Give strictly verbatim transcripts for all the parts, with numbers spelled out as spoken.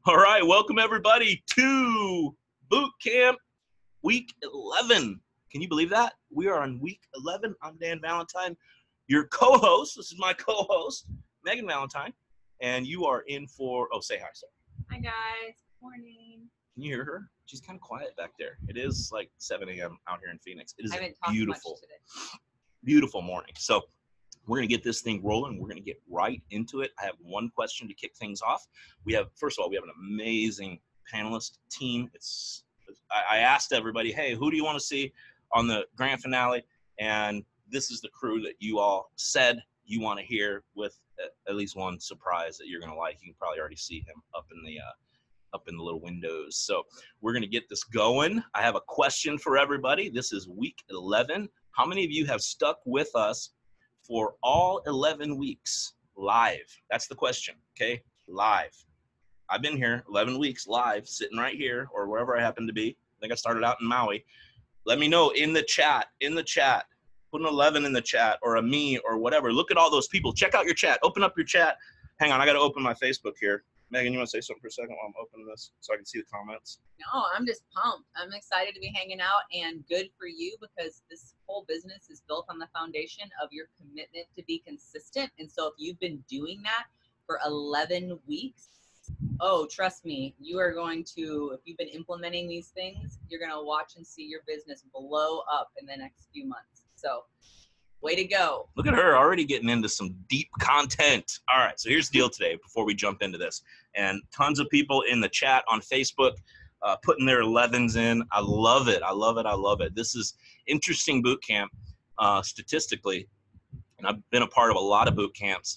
All right, welcome everybody to Boot Camp Week eleven. Can you believe that? We are on Week eleven. I'm Dan Valentine, your co-host. This is my co-host, Megan Valentine, and you are in for, oh, say hi, sir. Hi, guys. Morning. Can you hear her? She's kind of quiet back there. It is like seven a.m. out here in Phoenix. It is I haven't a talked beautiful, much today. beautiful morning. So we're going to get this thing rolling. We're going to get right into it. I have one question to kick things off. We have, first of all, we have an amazing panelist team. It's, I, I asked everybody, hey, who do you want to see on the grand finale? And this is the crew that you all said you want to hear, with at least one surprise that you're going to like. You can probably already see him up in the, uh, up in the little windows. So we're going to get this going. I have a question for everybody. This is week eleven. How many of you have stuck with us for all eleven weeks live? That's the question, okay? Live. I've been here eleven weeks live, sitting right here or wherever I happen to be. I think I started out in Maui. Let me know in the chat, in the chat. Put an eleven in the chat, or a me, or whatever. Look at all those people. Check out your chat. Open up your chat. Hang on, I got to open my Facebook here. Megan, you want to say something for a second while I'm opening this so I can see the comments? No, I'm just pumped. I'm excited to be hanging out, and good for you, because this whole business is built on the foundation of your commitment to be consistent. And so if you've been doing that for eleven weeks, oh, trust me, you are going to, if you've been implementing these things, you're going to watch and see your business blow up in the next few months. So way to go. Look at her already getting into some deep content. All right, so here's the deal today before we jump into this. And tons of people in the chat on Facebook uh, putting their elevens in. I love it. I love it. I love it. This is interesting boot camp uh, statistically, and I've been a part of a lot of boot camps,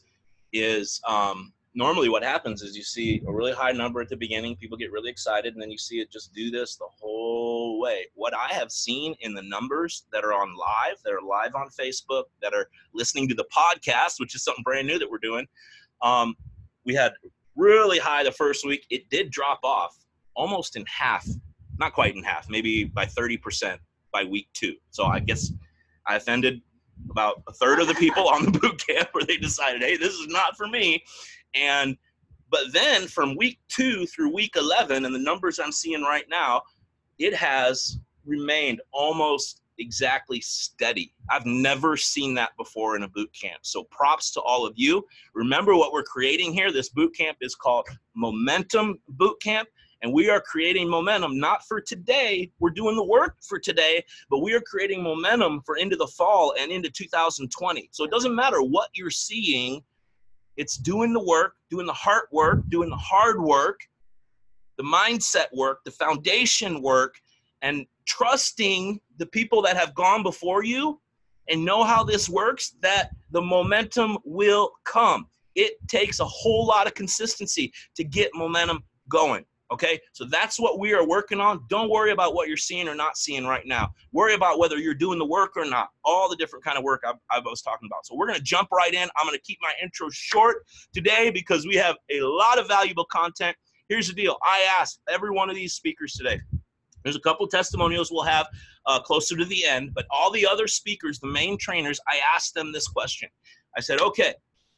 is um, normally what happens is you see a really high number at the beginning. People get really excited, and then you see it just do this the whole way. What I have seen in the numbers that are on live, that are live on Facebook, that are listening to the podcast, which is something brand new that we're doing, um, we had really high the first week. It did drop off almost in half, not quite in half, maybe by thirty percent by week two. So I guess I offended about a third of the people on the boot camp, where they decided, hey, this is not for me. And but then from week two through week eleven, and the numbers I'm seeing right now, it has remained almost exactly steady. I've never seen that before in a boot camp. So props to all of you. Remember what we're creating here. This boot camp is called Momentum Boot Camp, and we are creating momentum not for today. We're doing the work for today, but we are creating momentum for into the fall and into two thousand twenty. So it doesn't matter what you're seeing. It's doing the work, doing the heart work, doing the hard work, the mindset work, the foundation work, and trusting the people that have gone before you and know how this works, that the momentum will come. It takes a whole lot of consistency to get momentum going. Okay, so that's what we are working on. Don't worry about what you're seeing or not seeing right now. Worry about whether you're doing the work or not. All the different kind of work I, I was talking about. So we're going to jump right in. I'm going to keep my intro short today because we have a lot of valuable content. Here's the deal. I asked every one of these speakers today. There's a couple testimonials we'll have uh, closer to the end, but all the other speakers, the main trainers, I asked them this question. I said, okay,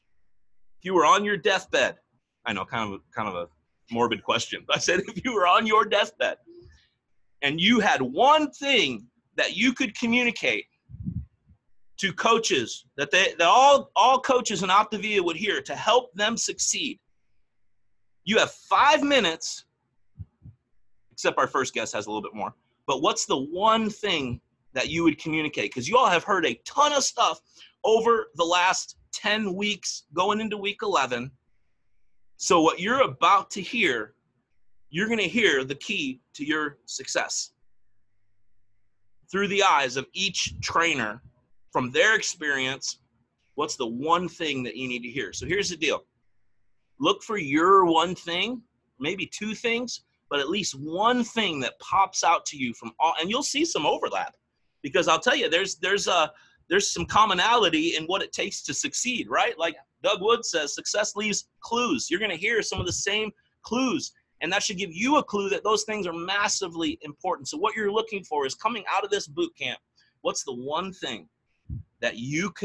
if you were on your deathbed, I know, kind of, kind of a morbid question. I said, if you were on your deathbed and you had one thing that you could communicate to coaches, that they that all all coaches in Optavia would hear to help them succeed, you have five minutes, except our first guest has a little bit more, but what's the one thing that you would communicate? Because you all have heard a ton of stuff over the last ten weeks going into week eleven. So what you're about to hear, you're going to hear the key to your success through the eyes of each trainer from their experience. What's the one thing that you need to hear? So here's the deal. Look for your one thing, maybe two things, but at least one thing that pops out to you from all, and you'll see some overlap, because I'll tell you, there's, there's a, there's some commonality in what it takes to succeed, right? Like Doug Wood says, success leaves clues. You're going to hear some of the same clues, and that should give you a clue that those things are massively important. So what you're looking for is, coming out of this boot camp, what's the one thing that you can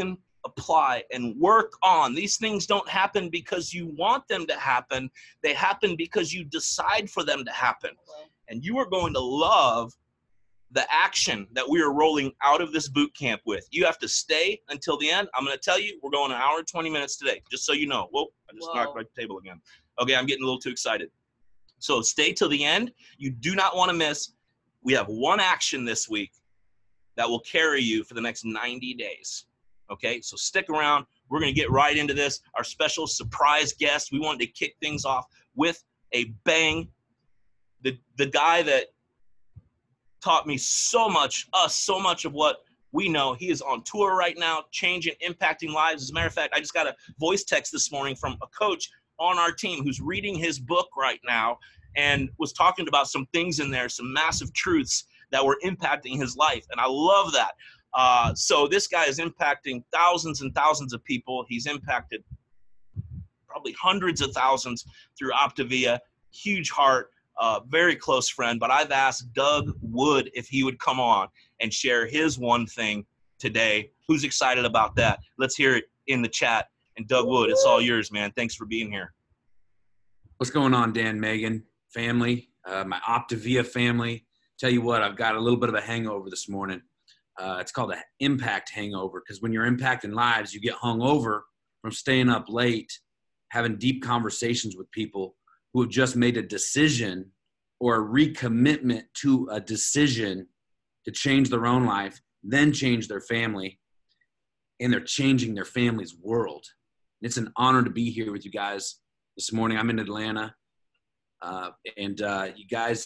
apply, and work on. These things don't happen because you want them to happen. They happen because you decide for them to happen. And you are going to love the action that we are rolling out of this boot camp with. You have to stay until the end. I'm going to tell you, we're going an hour and twenty minutes today, just so you know. Whoa, I just Whoa. knocked my table again. Okay, I'm getting a little too excited. So stay till the end. You do not want to miss. We have one action this week that will carry you for the next ninety days. Okay, so stick around. We're going to get right into this. Our special surprise guest, we wanted to kick things off with a bang. The, the guy that taught me so much, us, so much of what we know. He is on tour right now, changing, impacting lives. As a matter of fact, I just got a voice text this morning from a coach on our team who's reading his book right now and was talking about some things in there, some massive truths that were impacting his life. And I love that. Uh, so this guy is impacting thousands and thousands of people. He's impacted probably hundreds of thousands through Optavia. Huge heart, uh, very close friend. But I've asked Doug Wood if he would come on and share his one thing today. Who's excited about that? Let's hear it in the chat. And Doug Wood, it's all yours, man. Thanks for being here. What's going on, Dan, Megan, family, uh, my Optavia family? Tell you what, I've got a little bit of a hangover this morning. Uh, it's called an impact hangover, because when you're impacting lives, you get hung over from staying up late, having deep conversations with people who have just made a decision or a recommitment to a decision to change their own life, then change their family, and they're changing their family's world. It's an honor to be here with you guys this morning. I'm in Atlanta, uh, and uh, you guys,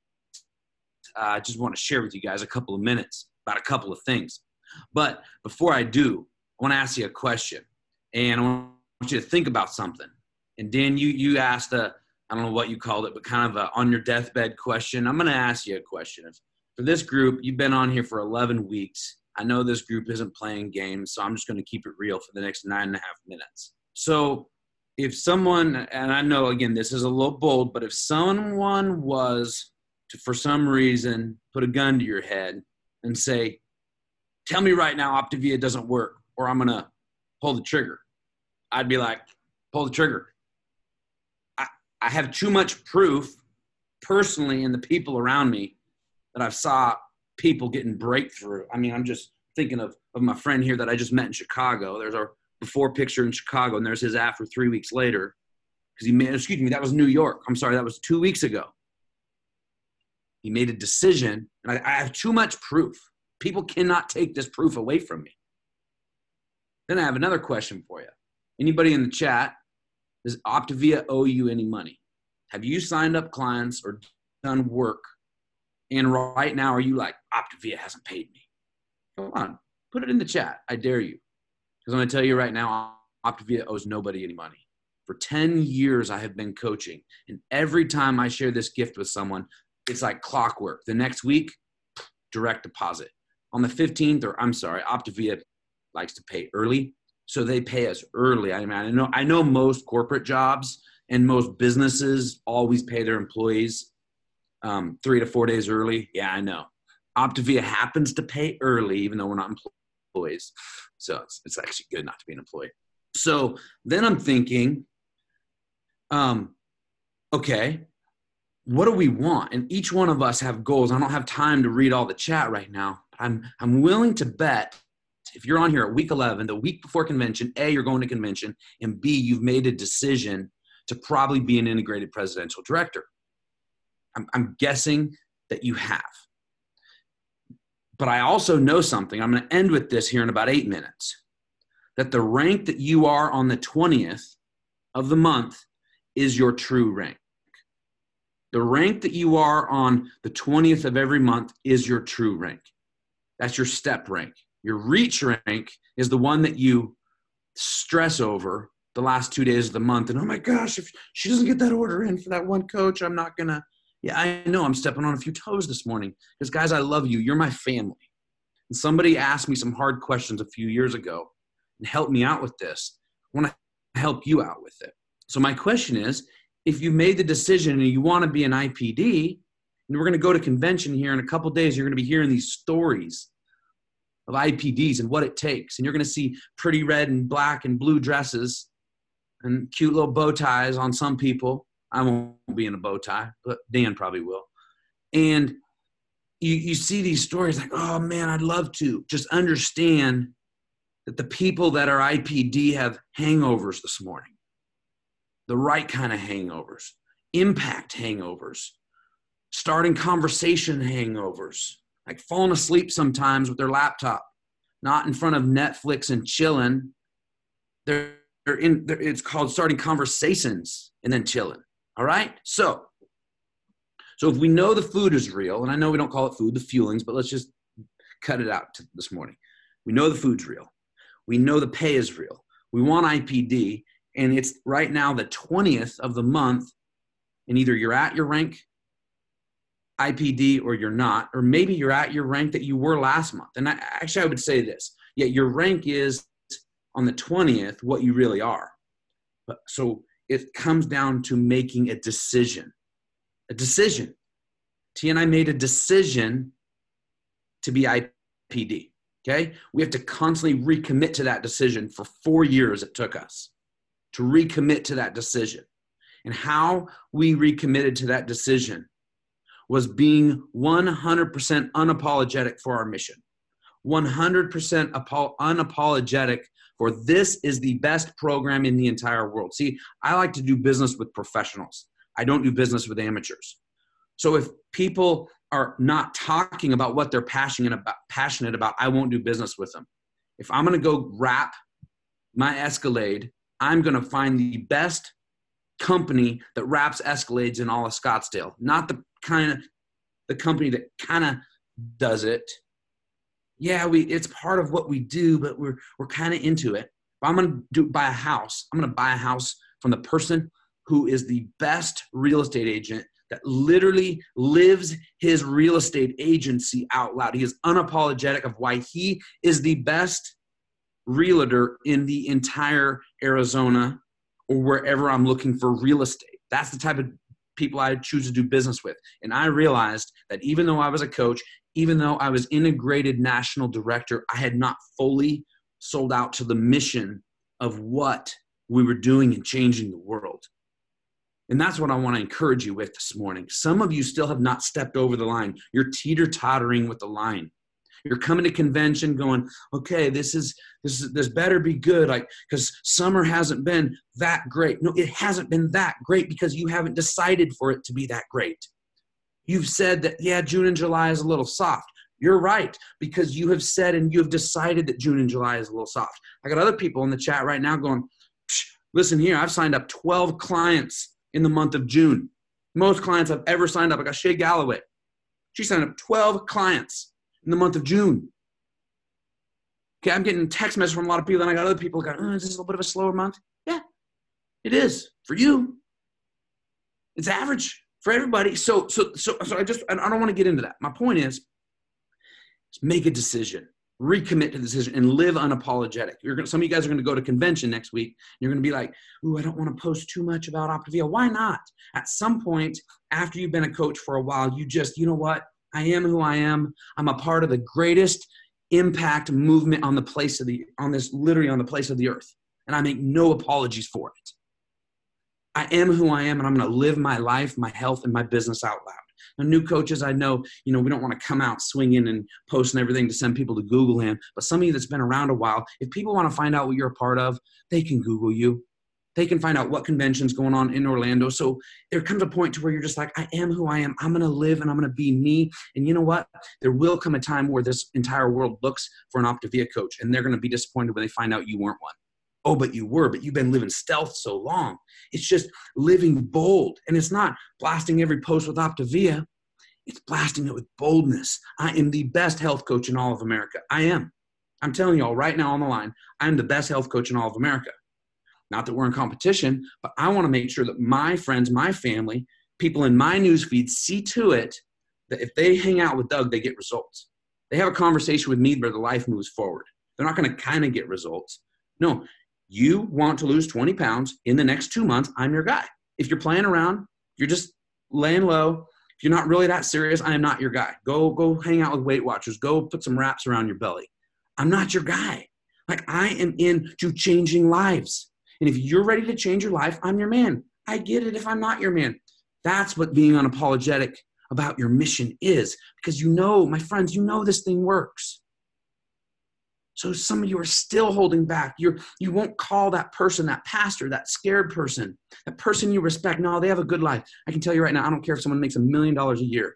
I uh, just want to share with you guys a couple of minutes about a couple of things. But before I do, I want to ask you a question, and I want you to think about something. And Dan, you you asked a, I don't know what you called it, but kind of a on your deathbed question. I'm going to ask you a question. If, for this group, you've been on here for eleven weeks. I know this group isn't playing games, so I'm just going to keep it real for the next nine and a half minutes. So if someone, and I know, again, this is a little bold, but if someone was to, for some reason, put a gun to your head and say, tell me right now Optavia doesn't work, or I'm going to pull the trigger, I'd be like, pull the trigger. I, I have too much proof personally in the people around me that I've saw people getting breakthrough. I mean, I'm just thinking of, of my friend here that I just met in Chicago. There's our before picture in Chicago, and there's his after three weeks later. Because he made, excuse me, that was New York. I'm sorry, that was two weeks ago. He made a decision, and I, I have too much proof. People cannot take this proof away from me. Then I have another question for you. Anybody in the chat, does Optavia owe you any money? Have you signed up clients or done work? And right now, are you like, Optavia hasn't paid me? Come on, put it in the chat. I dare you. Because I'm going to tell you right now, Optavia owes nobody any money. For ten years, I have been coaching. And every time I share this gift with someone, it's like clockwork. The next week, direct deposit. On the fifteenth, or I'm sorry, Optavia likes to pay early. So they pay us early. I mean, I know, I know most corporate jobs and most businesses always pay their employees um, three to four days early. Yeah, I know. Optavia happens to pay early, even though we're not employees. So it's, it's actually good not to be an employee. So then I'm thinking, um, okay, what do we want? And each one of us have goals. I don't have time to read all the chat right now. But I'm, I'm willing to bet if you're on here at week eleven, the week before convention, A, you're going to convention, and B, you've made a decision to probably be an integrated presidential director. I'm, I'm guessing that you have. But I also know something. I'm going to end with this here in about eight minutes. That the rank that you are on the twentieth of the month is your true rank. The rank that you are on the twentieth of every month is your true rank. That's your step rank. Your reach rank is the one that you stress over the last two days of the month. And, oh, my gosh, if she doesn't get that order in for that one coach, I'm not going to. Yeah, I know I'm stepping on a few toes this morning because, guys, I love you. You're my family. And somebody asked me some hard questions a few years ago and helped me out with this. I want to help you out with it. So my question is, if you made the decision and you want to be an I P D, and we're going to go to convention here in a couple days, you're going to be hearing these stories of I P Ds and what it takes. And you're going to see pretty red and black and blue dresses and cute little bow ties on some people. I won't be in a bow tie, but Dan probably will. And you, you see these stories like, oh man, I'd love to. Just understand that the people that are I P D have hangovers this morning, the right kind of hangovers, impact hangovers, starting conversation hangovers, like falling asleep sometimes with their laptop, not in front of Netflix and chilling. They're, they're in, they're, it's called starting conversations and then chilling. All right. So, so if we know the food is real, and I know we don't call it food, the fuelings, but let's just cut it out this morning. We know the food's real. We know the pay is real. We want I P D, and it's right now the twentieth of the month, and either you're at your rank I P D or you're not, or maybe you're at your rank that you were last month. And I, actually, I would say this, yeah, your rank is on the twentieth what you really are. But, so it comes down to making a decision, a decision. T and I made a decision to be I P D, okay? We have to constantly recommit to that decision. For four years it took us to recommit to that decision. And how we recommitted to that decision was being one hundred percent unapologetic for our mission, one hundred percent unapologetic for this is the best program in the entire world. See, I like to do business with professionals. I don't do business with amateurs. So if people are not talking about what they're passionate about, passionate about, I won't do business with them. If I'm going to go wrap my Escalade, I'm going to find the best company that wraps Escalades in all of Scottsdale, not the kind of the company that kind of does it. Yeah, we it's part of what we do, but we're we're kind of into it. If I'm going to do buy a house, I'm going to buy a house from the person who is the best real estate agent that literally lives his real estate agency out loud. He is unapologetic of why he is the best realtor in the entire Arizona or wherever I'm looking for real estate. That's the type of people I choose to do business with. And I realized that even though I was a coach, even though I was integrated national director, I had not fully sold out to the mission of what we were doing and changing the world. And that's what I want to encourage you with this morning. Some of you still have not stepped over the line. You're teeter-tottering with the line. You're coming to convention going, okay, this is this is this better be good, like because summer hasn't been that great. No, it hasn't been that great because you haven't decided for it to be that great. You've said that, yeah, June and July is a little soft. You're right, because you have said and you have decided that June and July is a little soft. I got other people in the chat right now going, listen here, I've signed up twelve clients in the month of June. Most clients I've ever signed up. I got Shay Galloway. She signed up twelve clients in the month of June. Okay, I'm getting text messages from a lot of people, and I got other people going, oh, is this a little bit of a slower month? Yeah, it is for you. It's average for everybody. So, so, so, so I just, I don't want to get into that. My point is, is make a decision, recommit to the decision, and live unapologetic. You're gonna, some of you guys are going to go to convention next week. You're going to be like, ooh, I don't want to post too much about Optavia. Why not? At some point, after you've been a coach for a while, you just, you know what? I am who I am. I'm a part of the greatest impact movement on the place of the, on this, literally on the place of the earth. And I make no apologies for it. I am who I am, and I'm going to live my life, my health, and my business out loud. Now, new coaches, I know, you know, we don't want to come out swinging and posting everything to send people to Google him. But some of you that's been around a while, if people want to find out what you're a part of, they can Google you. They can find out what convention's going on in Orlando. So there comes a point to where you're just like, I am who I am. I'm going to live and I'm going to be me. And you know what? There will come a time where this entire world looks for an Optavia coach, and they're going to be disappointed when they find out you weren't one. Oh, but you were, but you've been living stealth so long. It's just living bold. And it's not blasting every post with Optavia. It's blasting it with boldness. I am the best health coach in all of America. I am. I'm telling you all right now on the line, I'm the best health coach in all of America. Not that we're in competition, but I want to make sure that my friends, my family, people in my newsfeed see to it that if they hang out with Doug, they get results. They have a conversation with me where the life moves forward. They're not going to kind of get results. No, you want to lose twenty pounds in the next two months, I'm your guy. If you're playing around, you're just laying low, if you're not really that serious, I am not your guy. Go, go hang out with Weight Watchers. Go put some wraps around your belly. I'm not your guy. Like, I am into changing lives. And if you're ready to change your life, I'm your man. I get it if I'm not your man. That's what being unapologetic about your mission is, because you know, my friends, you know this thing works. So some of you are still holding back. You're, you won't call that person, that pastor, that scared person, that person you respect. No, they have a good life. I can tell you right now, I don't care if someone makes a million dollars a year.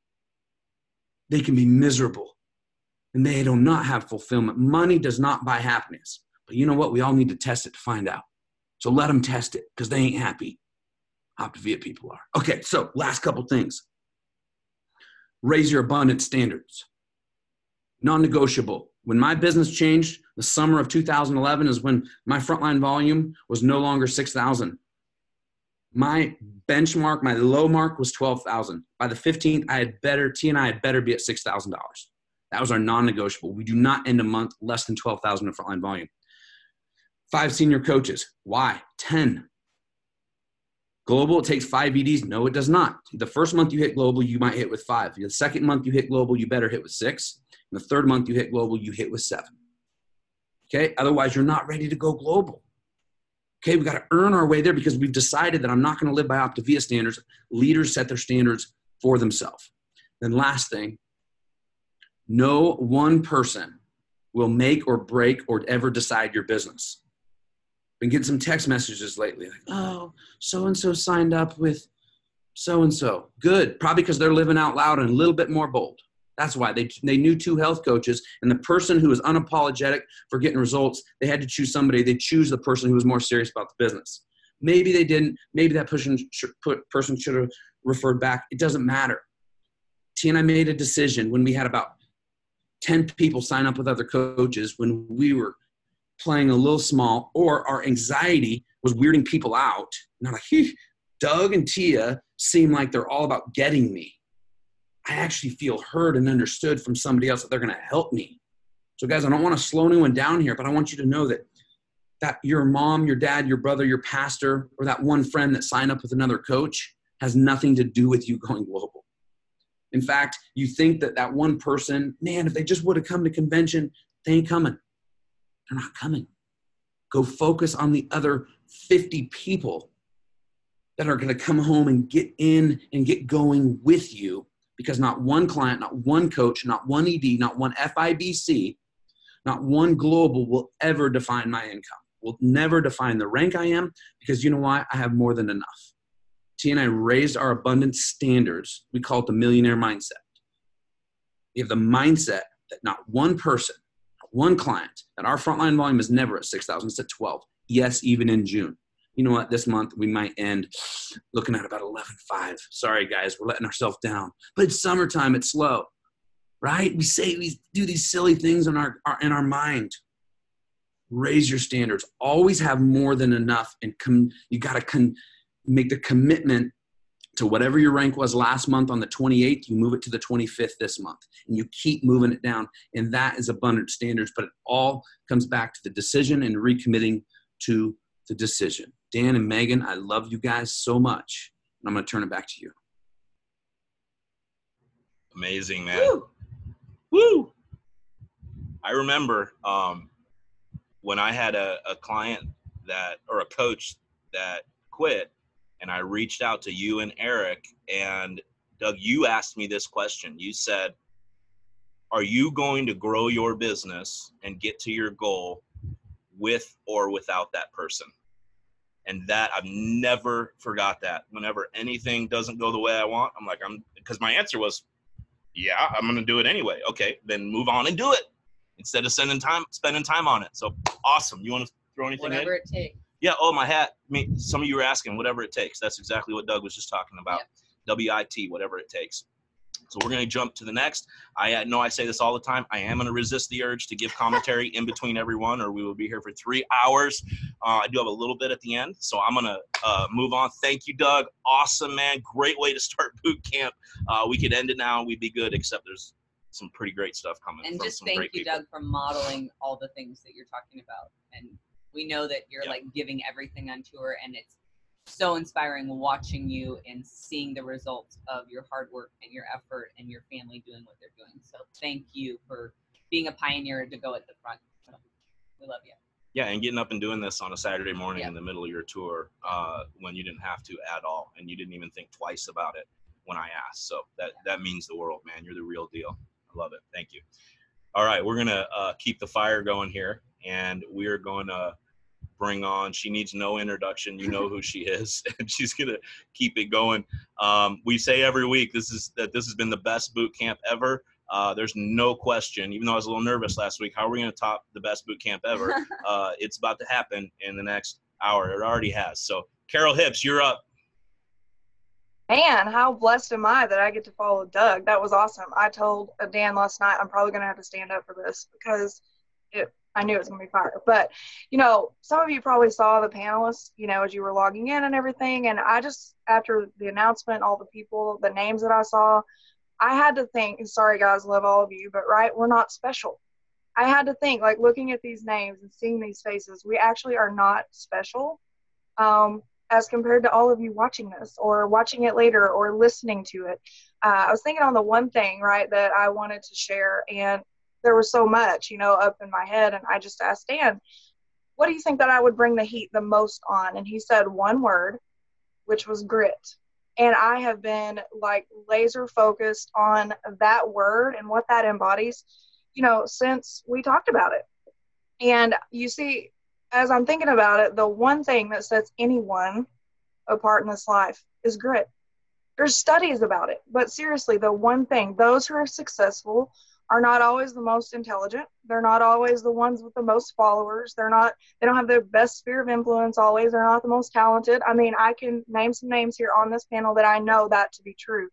They can be miserable and they do not have fulfillment. Money does not buy happiness. But you know what? We all need to test it to find out. So let them test it because they ain't happy. Optavia people are. Okay, so last couple things. Raise your abundance standards. Non-negotiable. When my business changed, the summer of two thousand eleven is when my frontline volume was no longer six thousand. My benchmark, my low mark was twelve thousand. By the fifteenth, I had better, T and I had better be at six thousand dollars. That was our non-negotiable. We do not end a month less than twelve thousand in frontline volume. Five senior coaches. Why? ten. Global, it takes five E Ds. No, it does not. The first month you hit global, you might hit with five. The second month you hit global, you better hit with six. And the third month you hit global, you hit with seven. Okay? Otherwise, you're not ready to go global. Okay? We've got to earn our way there because we've decided that I'm not going to live by Optavia standards. Leaders set their standards for themselves. Then last thing, no one person will make or break or ever decide your business. Been getting some text messages lately like, oh, so-and-so signed up with so-and-so. Good. Probably because they're living out loud and a little bit more bold. That's why they they knew two health coaches, and the person who was unapologetic for getting results, they had to choose somebody. They choose the person who was more serious about the business. Maybe they didn't. Maybe that person should, person should have referred back. It doesn't matter. T and I made a decision when we had about ten people sign up with other coaches when we were playing a little small, or our anxiety was weirding people out. And I'm like, Doug and Tia seem like they're all about getting me. I actually feel heard and understood from somebody else that they're going to help me. So guys, I don't want to slow anyone down here, but I want you to know that, that your mom, your dad, your brother, your pastor, or that one friend that signed up with another coach has nothing to do with you going global. In fact, you think that that one person, man, if they just would have come to convention, they ain't coming. They're not coming. Go focus on the other fifty people that are going to come home and get in and get going with you, because not one client, not one coach, not one E D, not one F I B C, not one global will ever define my income, will never define the rank I am, because you know why? I have more than enough. T and I raised our abundance standards. We call it the millionaire mindset. We have the mindset that not one person, one client, that our frontline volume is never at six thousand, it's at twelve. Yes, even in June. You know what? This month we might end looking at about eleven five. Sorry, guys, we're letting ourselves down. But it's summertime, it's slow, right? We say, we do these silly things in our, our in our mind. Raise your standards. Always have more than enough, and com- you got to con- make the commitment to whatever your rank was last month on the twenty-eighth, you move it to the twenty-fifth this month, and you keep moving it down. And that is abundant standards, but it all comes back to the decision and recommitting to the decision. Dan and Megan, I love you guys so much, and I'm going to turn it back to you. Amazing, man. Woo! Woo! I remember um, when I had a, a client that, or a coach that quit, and I reached out to you and Eric, and Doug, you asked me this question. You said, are you going to grow your business and get to your goal with or without that person? And that, I've never forgot that. Whenever anything doesn't go the way I want, I'm like, I'm, because my answer was, yeah, I'm going to do it anyway. Okay, then move on and do it instead of spending time, spending time on it. So awesome. You want to throw anything in? Whatever it takes. Yeah. Oh, my hat. I mean, some of you were asking, whatever it takes. That's exactly what Doug was just talking about. Yep. W I T, whatever it takes. So we're going to jump to the next. I know I say this all the time. I am going to resist the urge to give commentary in between everyone, or we will be here for three hours. Uh, I do have a little bit at the end, so I'm going to uh, move on. Thank you, Doug. Awesome, man. Great way to start boot camp. Uh, we could end it now and we'd be good, except there's some pretty great stuff coming. And from just some thank great you, people. Doug, for modeling all the things that you're talking about. And we know that you're Yeah. like giving everything on tour, and it's so inspiring watching you and seeing the results of your hard work and your effort and your family doing what they're doing. So thank you for being a pioneer to go at the front. So we love you. Yeah, and getting up and doing this on a Saturday morning Yeah. in the middle of your tour uh, when you didn't have to at all, and you didn't even think twice about it when I asked. So that, that means the world, man. You're the real deal. I love it. Thank you. All right, we're going to uh, keep the fire going here, and we're going to bring on, she needs no introduction. You know who she is, and she's going to keep it going. Um, we say every week this is that this has been the best boot camp ever. Uh, there's no question, even though I was a little nervous last week, how are we going to top the best boot camp ever? Uh, it's about to happen in the next hour. It already has. So, Carol Hips, you're up. Man, how blessed am I that I get to follow Doug. That was awesome. I told Dan last night I'm probably going to have to stand up for this because it, I knew it was going to be fire. But, you know, some of you probably saw the panelists, you know, as you were logging in and everything. And I just, after the announcement, all the people, the names that I saw, I had to think, and sorry guys, love all of you, but right, we're not special. I had to think, like looking at these names and seeing these faces, we actually are not special um, as compared to all of you watching this or watching it later or listening to it. Uh, I was thinking on the one thing, right, that I wanted to share, and there was so much, you know, up in my head, and I just asked Dan, what do you think that I would bring the heat the most on? And he said one word, which was grit. And I have been like laser focused on that word and what that embodies, you know, since we talked about it. And you see, as I'm thinking about it, the one thing that sets anyone apart in this life is grit. There's studies about it, but seriously, the one thing, those who are successful are not always the most intelligent. They're not always the ones with the most followers. They're not, they don't have the best sphere of influence always. They're not the most talented. I mean, I can name some names here on this panel that I know that to be true.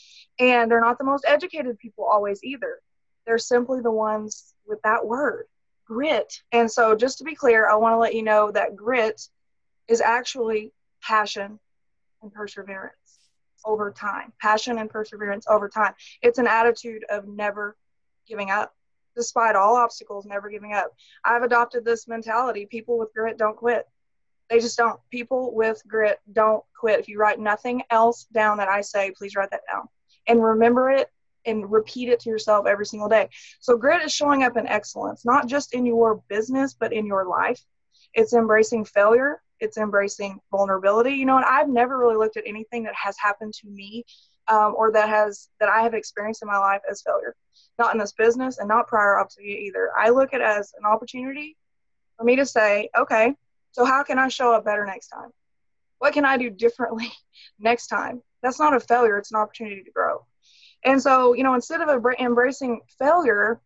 And they're not the most educated people always either. They're simply the ones with that word, grit. And so just to be clear, I want to let you know that grit is actually passion and perseverance over time. Passion and perseverance over time. It's an attitude of never giving up, despite all obstacles, never giving up. I've adopted this mentality. People with grit don't quit. They just don't. People with grit don't quit. If you write nothing else down that I say, please write that down and remember it and repeat it to yourself every single day. So grit is showing up in excellence, not just in your business, but in your life. It's embracing failure. It's embracing vulnerability. You know, and I've never really looked at anything that has happened to me um, or that has, that I have experienced in my life as failure. Not in this business and not prior Optavia either. I look at it as an opportunity for me to say, okay, so how can I show up better next time? What can I do differently next time? That's not a failure. It's an opportunity to grow. And so, you know, instead of embracing failure,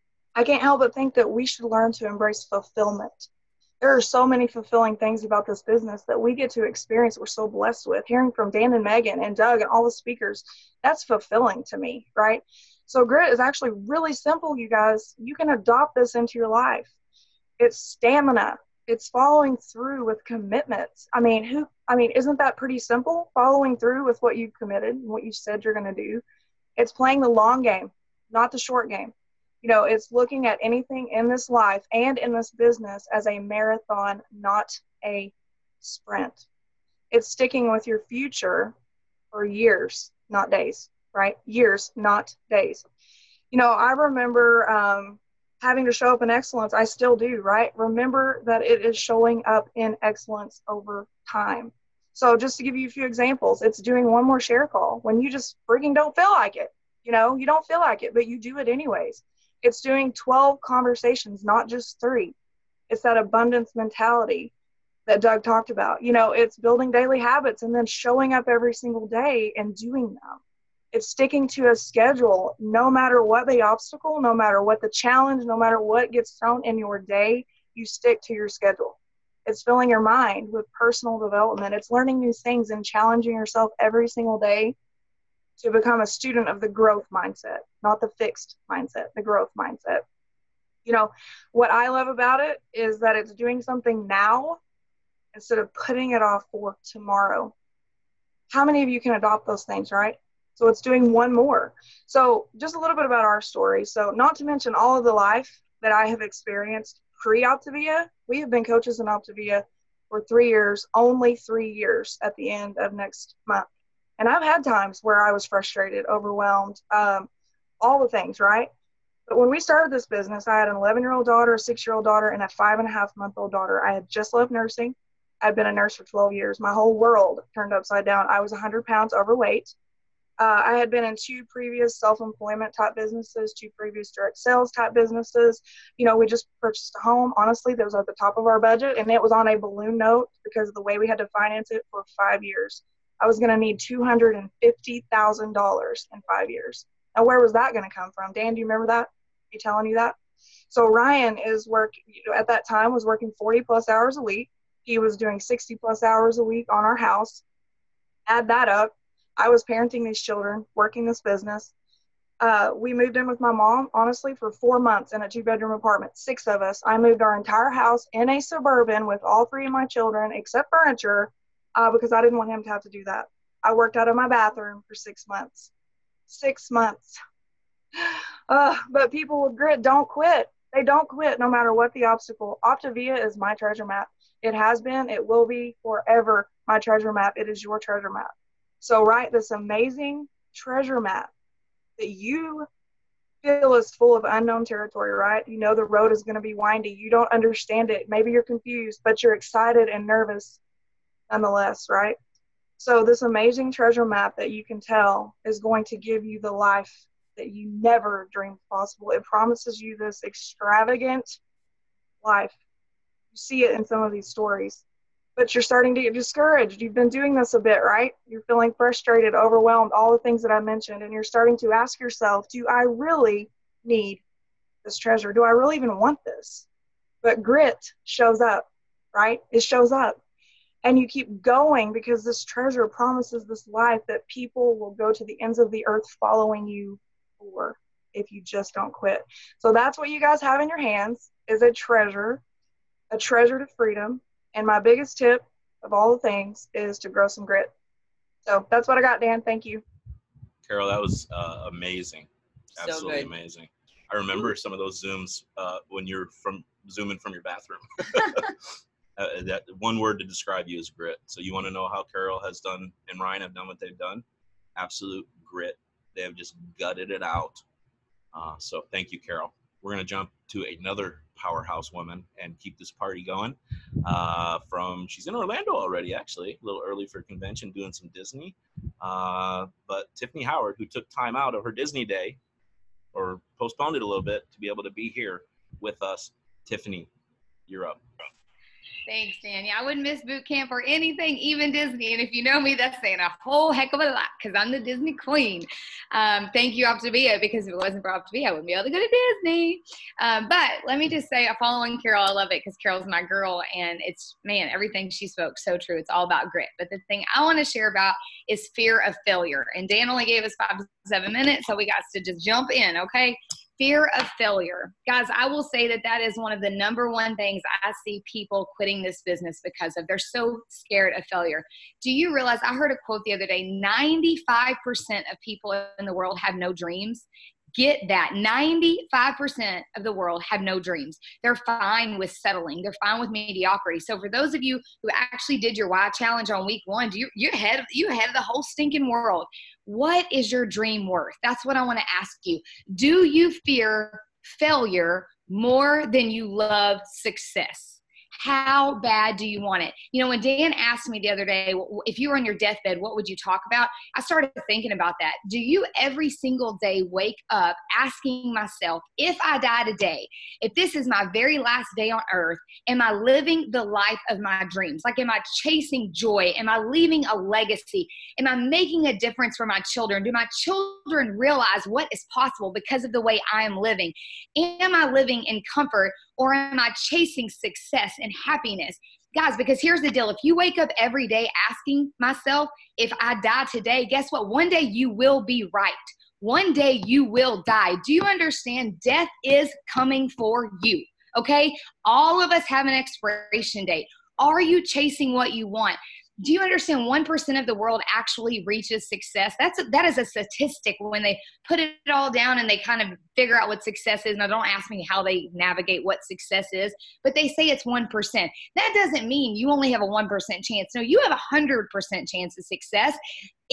I can't help but think that we should learn to embrace fulfillment. There are so many fulfilling things about this business that we get to experience. We're so blessed with hearing from Dan and Megan and Doug and all the speakers. That's fulfilling to me, right? So grit is actually really simple, you guys. You can adopt this into your life. It's stamina. It's following through with commitments. I mean, who, I mean, isn't that pretty simple? Following through with what you committed and what you said you're going to do. It's playing the long game, not the short game. You know, it's looking at anything in this life and in this business as a marathon, not a sprint. It's sticking with your future for years, not days. Right? Years, not days. You know, I remember um, having to show up in excellence. I still do, right? Remember that it is showing up in excellence over time. So just to give you a few examples, it's doing one more share call when you just freaking don't feel like it. You know, you don't feel like it, but you do it anyways. It's doing twelve conversations, not just three. It's that abundance mentality that Doug talked about. You know, it's building daily habits and then showing up every single day and doing them. It's sticking to a schedule, no matter what the obstacle, no matter what the challenge, no matter what gets thrown in your day, you stick to your schedule. It's filling your mind with personal development. It's learning new things and challenging yourself every single day to become a student of the growth mindset, not the fixed mindset, the growth mindset. You know, what I love about it is that it's doing something now instead of putting it off for tomorrow. How many of you can adopt those things, right? So it's doing one more. So just a little bit about our story. So not to mention all of the life that I have experienced pre-Optavia. We have been coaches in Optavia for three years, only three years at the end of next month. And I've had times where I was frustrated, overwhelmed, um, all the things, right? But when we started this business, I had an eleven-year-old daughter, a six-year-old daughter, and a five-and-a-half-month-old daughter. I had just left nursing. I'd been a nurse for twelve years. My whole world turned upside down. I was one hundred pounds overweight. Uh, I had been in two previous self-employment type businesses, two previous direct sales type businesses. You know, we just purchased a home. Honestly, that was at the top of our budget, and it was on a balloon note because of the way we had to finance it for five years. I was going to need two hundred fifty thousand dollars in five years. Now, where was that going to come from? Dan, do you remember that? Me telling you that? So Ryan is work you know, at that time was working forty plus hours a week. He was doing sixty plus hours a week on our house. Add that up. I was parenting these children, working this business. Uh, we moved in with my mom, honestly, for four months in a two-bedroom apartment, six of us. I moved our entire house in a Suburban with all three of my children, except furniture, uh, because I didn't want him to have to do that. I worked out of my bathroom for six months. Six months. Uh, but people with grit don't quit. They don't quit no matter what the obstacle. Optavia is my treasure map. It has been, it will be forever my treasure map. It is your treasure map. So write this amazing treasure map that you feel is full of unknown territory, right? You know the road is going to be windy. You don't understand it. Maybe you're confused, but you're excited and nervous nonetheless, right? So this amazing treasure map that you can tell is going to give you the life that you never dreamed possible. It promises you this extravagant life. You see it in some of these stories. But you're starting to get discouraged. You've been doing this a bit, right? You're feeling frustrated, overwhelmed, all the things that I mentioned, and you're starting to ask yourself, do I really need this treasure? Do I really even want this? But grit shows up, right? It shows up. And you keep going because this treasure promises this life that people will go to the ends of the earth following you for if you just don't quit. So that's what you guys have in your hands is a treasure, a treasure to freedom. And my biggest tip of all the things is to grow some grit. So that's what I got, Dan. Thank you. Carol, that was uh, amazing. Absolutely so amazing. I remember some of those Zooms uh, when you're from zooming from your bathroom. uh, that one word to describe you is grit. So you want to know how Carol has done and Ryan have done what they've done? Absolute grit. They have just gutted it out. Uh, so thank you, Carol. We're going to jump to another powerhouse woman and keep this party going. Uh, from she's in Orlando already, actually, a little early for convention, doing some Disney. Uh, but Tiffany Howard, who took time out of her Disney day, or postponed it a little bit to be able to be here with us. Tiffany, you're up. Thanks, Dan. Yeah, I wouldn't miss boot camp or anything, even Disney. And if you know me, that's saying a whole heck of a lot because I'm the Disney queen. Um, thank you, Optavia, because if it wasn't for Optavia, I wouldn't be able to go to Disney. Um, but let me just say, following Carol, I love it because Carol's my girl. And it's, man, everything she spoke, so true. It's all about grit. But the thing I want to share about is fear of failure. And Dan only gave us five to seven minutes, so we got to just jump in, okay? Fear of failure. Guys, I will say that that is one of the number one things I see people quitting this business because of. They're so scared of failure. Do you realize, I heard a quote the other day, ninety-five percent of people in the world have no dreams. Get that. ninety-five percent of the world have no dreams. They're fine with settling. They're fine with mediocrity. So for those of you who actually did your why challenge on week one, you're, you're, ahead of, you're ahead of the whole stinking world. What is your dream worth? That's what I want to ask you. Do you fear failure more than you love success? How bad do you want it? You know, when Dan asked me the other day, if you were on your deathbed, what would you talk about? I started thinking about that. Do you every single day wake up asking myself, if I die today, if this is my very last day on earth, am I living the life of my dreams? Like, am I chasing joy? Am I leaving a legacy? Am I making a difference for my children? Do my children realize what is possible because of the way I am living? Am I living in comfort, or am I chasing success and happiness? Guys, because here's the deal. If you wake up every day asking myself, if I die today, guess what? One day you will be right. One day you will die. Do you understand? Death is coming for you, okay? All of us have an expiration date. Are you chasing what you want? Do you understand one percent of the world actually reaches success? That's a, that is a statistic when they put it all down and they kind of figure out what success is. Now, don't ask me how they navigate what success is, but they say it's one percent. That doesn't mean you only have a one percent chance. No, you have a one hundred percent chance of success.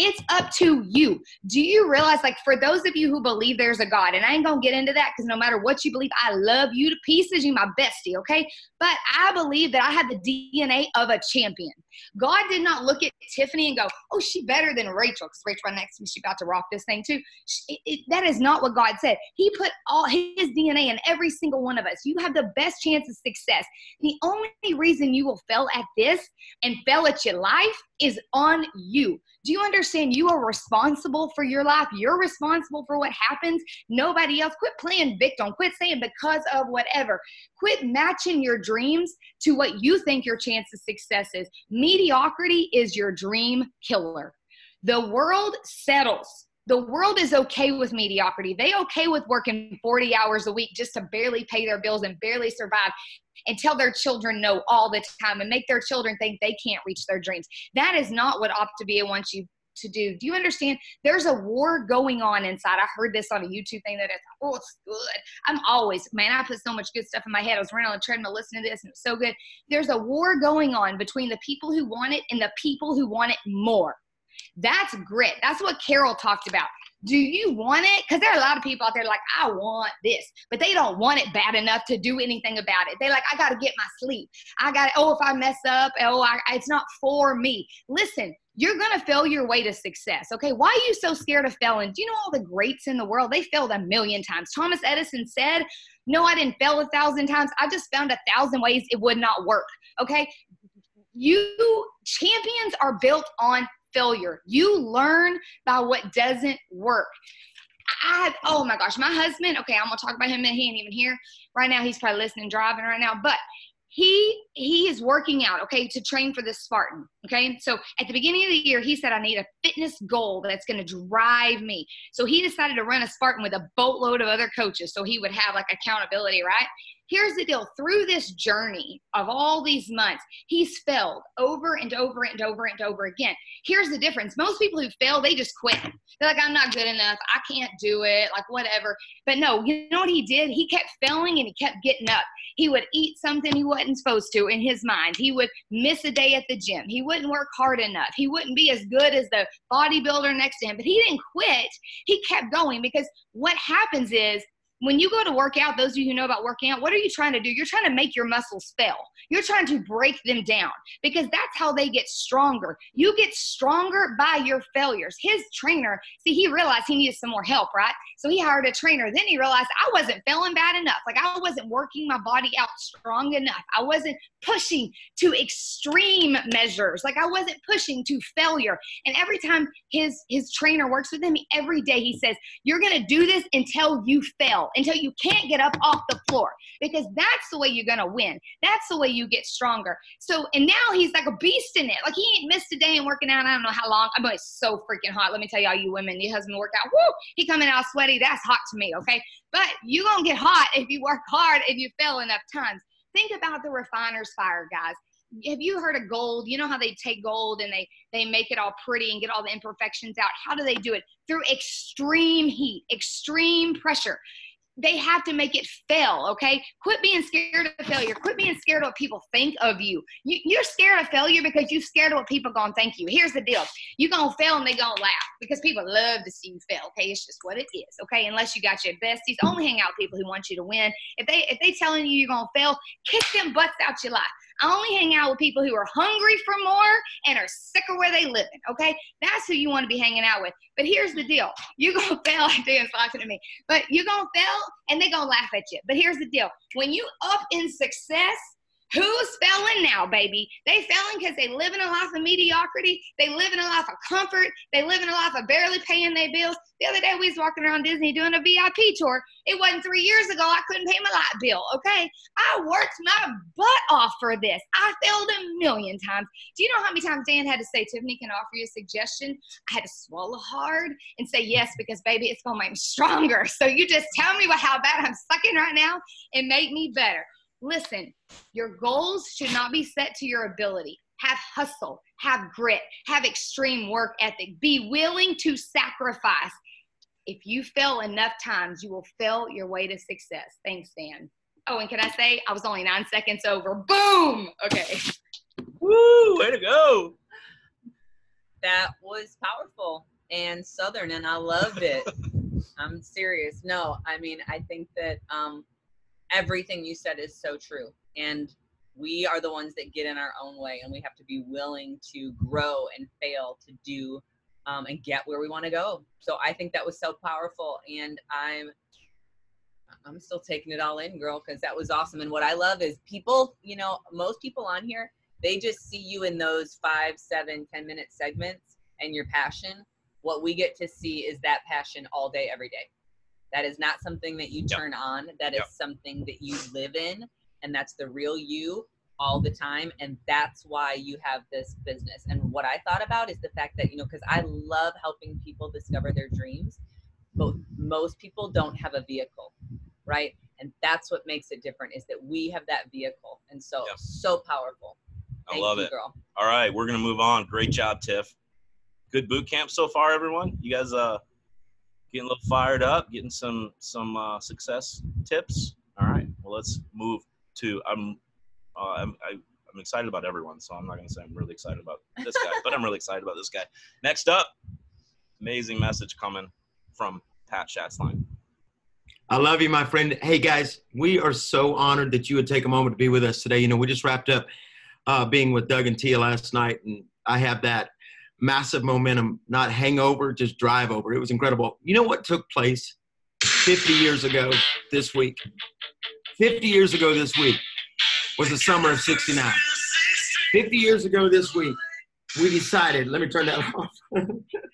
It's up to you. Do you realize, like, for those of you who believe there's a God, and I ain't going to get into that because no matter what you believe, I love you to pieces. You my bestie, okay? But I believe that I have the D N A of a champion. God did not look at Tiffany and go, oh, she better than Rachel, because Rachel right next to me, she about to rock this thing too. She, it, that is not what God said. He put all his D N A in every single one of us. You have the best chance of success. The only reason you will fail at this and fail at your life is on you. Do you understand? You are responsible for your life. You're responsible for what happens. Nobody else. Quit playing victim. Quit saying because of whatever. Quit matching your dreams to what you think your chance of success is. Mediocrity is your dream killer. The world settles. The world is okay with mediocrity. They okay with working forty hours a week just to barely pay their bills and barely survive and tell their children no all the time and make their children think they can't reach their dreams. That is not what Optavia wants you to do. Do you understand? There's a war going on inside. I heard this on a YouTube thing that I thought, oh, it's good. I'm always, man, I put so much good stuff in my head. I was running on the treadmill listening to this and it was so good. There's a war going on between the people who want it and the people who want it more. That's grit. That's what Carol talked about. Do you want it? Because there are a lot of people out there like, I want this, but they don't want it bad enough to do anything about it. They're like, I got to get my sleep. I got to, oh, if I mess up, oh, I, it's not for me. Listen, you're going to fail your way to success. Okay. Why are you so scared of failing? Do you know all the greats in the world? They failed a million times. Thomas Edison said, no, I didn't fail a thousand times. I just found a thousand ways it would not work. Okay. You champions are built on failure. You learn by what doesn't work. I have, oh my gosh, my husband, okay, I'm going to talk about him, and he ain't even here right now. He's probably listening, driving right now, but he, he is working out, okay, to train for this Spartan. Okay. So at the beginning of the year, he said, I need a fitness goal that's going to drive me. So he decided to run a Spartan with a boatload of other coaches. So he would have like accountability, right? Here's the deal. Through this journey of all these months, he's failed over and over and over and over again. Here's the difference. Most people who fail, they just quit. They're like, I'm not good enough. I can't do it. Like, whatever. But no, you know what he did? He kept failing and he kept getting up. He would eat something he wasn't supposed to in his mind. He would miss a day at the gym. He wouldn't work hard enough. He wouldn't be as good as the bodybuilder next to him. But he didn't quit. He kept going, because what happens is, when you go to work out, those of you who know about working out, what are you trying to do? You're trying to make your muscles fail. You're trying to break them down, because that's how they get stronger. You get stronger by your failures. His trainer, see, he realized he needed some more help, right? So he hired a trainer. Then he realized I wasn't failing bad enough. Like, I wasn't working my body out strong enough. I wasn't pushing to extreme measures. Like, I wasn't pushing to failure. And every time his, his trainer works with him, every day he says, you're going to do this until you fail, until you can't get up off the floor, because that's the way you're going to win. That's the way you get stronger. So, and now he's like a beast in it. Like, he ain't missed a day in working out. I don't know how long. I'm it's so freaking hot. Let me tell y'all, you women, your husband work out. Woo! He coming out sweaty. That's hot to me. Okay. But you going to get hot if you work hard and you fail enough times. Think about the refiner's fire, guys. Have you heard of gold? You know how they take gold and they, they make it all pretty and get all the imperfections out. How do they do it? Through extreme heat, extreme pressure. They have to make it fail, okay? Quit being scared of failure. Quit being scared of what people think of you. you you're scared of failure because you're scared of what people going to think you. Here's the deal. You're going to fail and they going to laugh, because people love to see you fail, okay? It's just what it is, okay? Unless you got your besties. Only hang out with people who want you to win. If they if they telling you you're going to fail, kick them butts out your life. I only hang out with people who are hungry for more and are sick of where they live in, okay? That's who you want to be hanging out with. But here's the deal. You're going to fail. Dan's laughing at me. But you're going to fail and they're going to laugh at you. But here's the deal. When you up in success, who's failing now, baby? They failing because they live in a life of mediocrity. They live in a life of comfort. They live in a life of barely paying their bills. The other day we was walking around Disney doing a V I P tour. It wasn't three years ago I couldn't pay my light bill, okay? I worked my butt off for this. I failed a million times. Do you know how many times Dan had to say, Tiffany, can I offer you a suggestion? I had to swallow hard and say yes, because, baby, it's going to make me stronger. So you just tell me what, how bad I'm sucking right now and make me better. Listen, your goals should not be set to your ability. Have hustle, have grit, have extreme work ethic. Be willing to sacrifice. If you fail enough times, you will fail your way to success. Thanks, Dan. Oh, and can I say, I was only nine seconds over. Boom! Okay. Woo! Way to go. that was powerful and Southern, and I loved it. I'm serious. No, I mean, I think that um, everything you said is so true. And we are the ones that get in our own way, and we have to be willing to grow and fail to do um, and get where we want to go. So I think that was so powerful, and I'm I'm still taking it all in, girl, because that was awesome. And what I love is people, you know, most people on here, they just see you in those five, seven, ten minute segments and your passion. What we get to see is that passion all day, every day. That is not something that you turn yep. on. That yep. is something that you live in, and that's the real you all the time. And that's why you have this business. And what I thought about is the fact that, you know, because I love helping people discover their dreams, but most people don't have a vehicle, right? And that's what makes it different, is that we have that vehicle. And so, yep. so powerful. Thank I love you, it. Girl. All right, we're going to move on. Great job, Tiff. Good boot camp so far, everyone. You guys uh, getting a little fired up, getting some some uh, success tips. All right, well, let's move to I'm uh, I'm I, I'm excited about everyone, so I'm not going to say I'm really excited about this guy, but I'm really excited about this guy. Next up, amazing message coming from Pat Schatzline. I love you, my friend. Hey, guys, we are so honored that you would take a moment to be with us today. You know, we just wrapped up uh, being with Doug and Tia last night, and I have that massive momentum, not hangover, just drive over. It was incredible. You know what took place fifty years ago this week? fifty years ago this week was the summer of sixty-nine. fifty years ago this week, we decided, let me turn that off.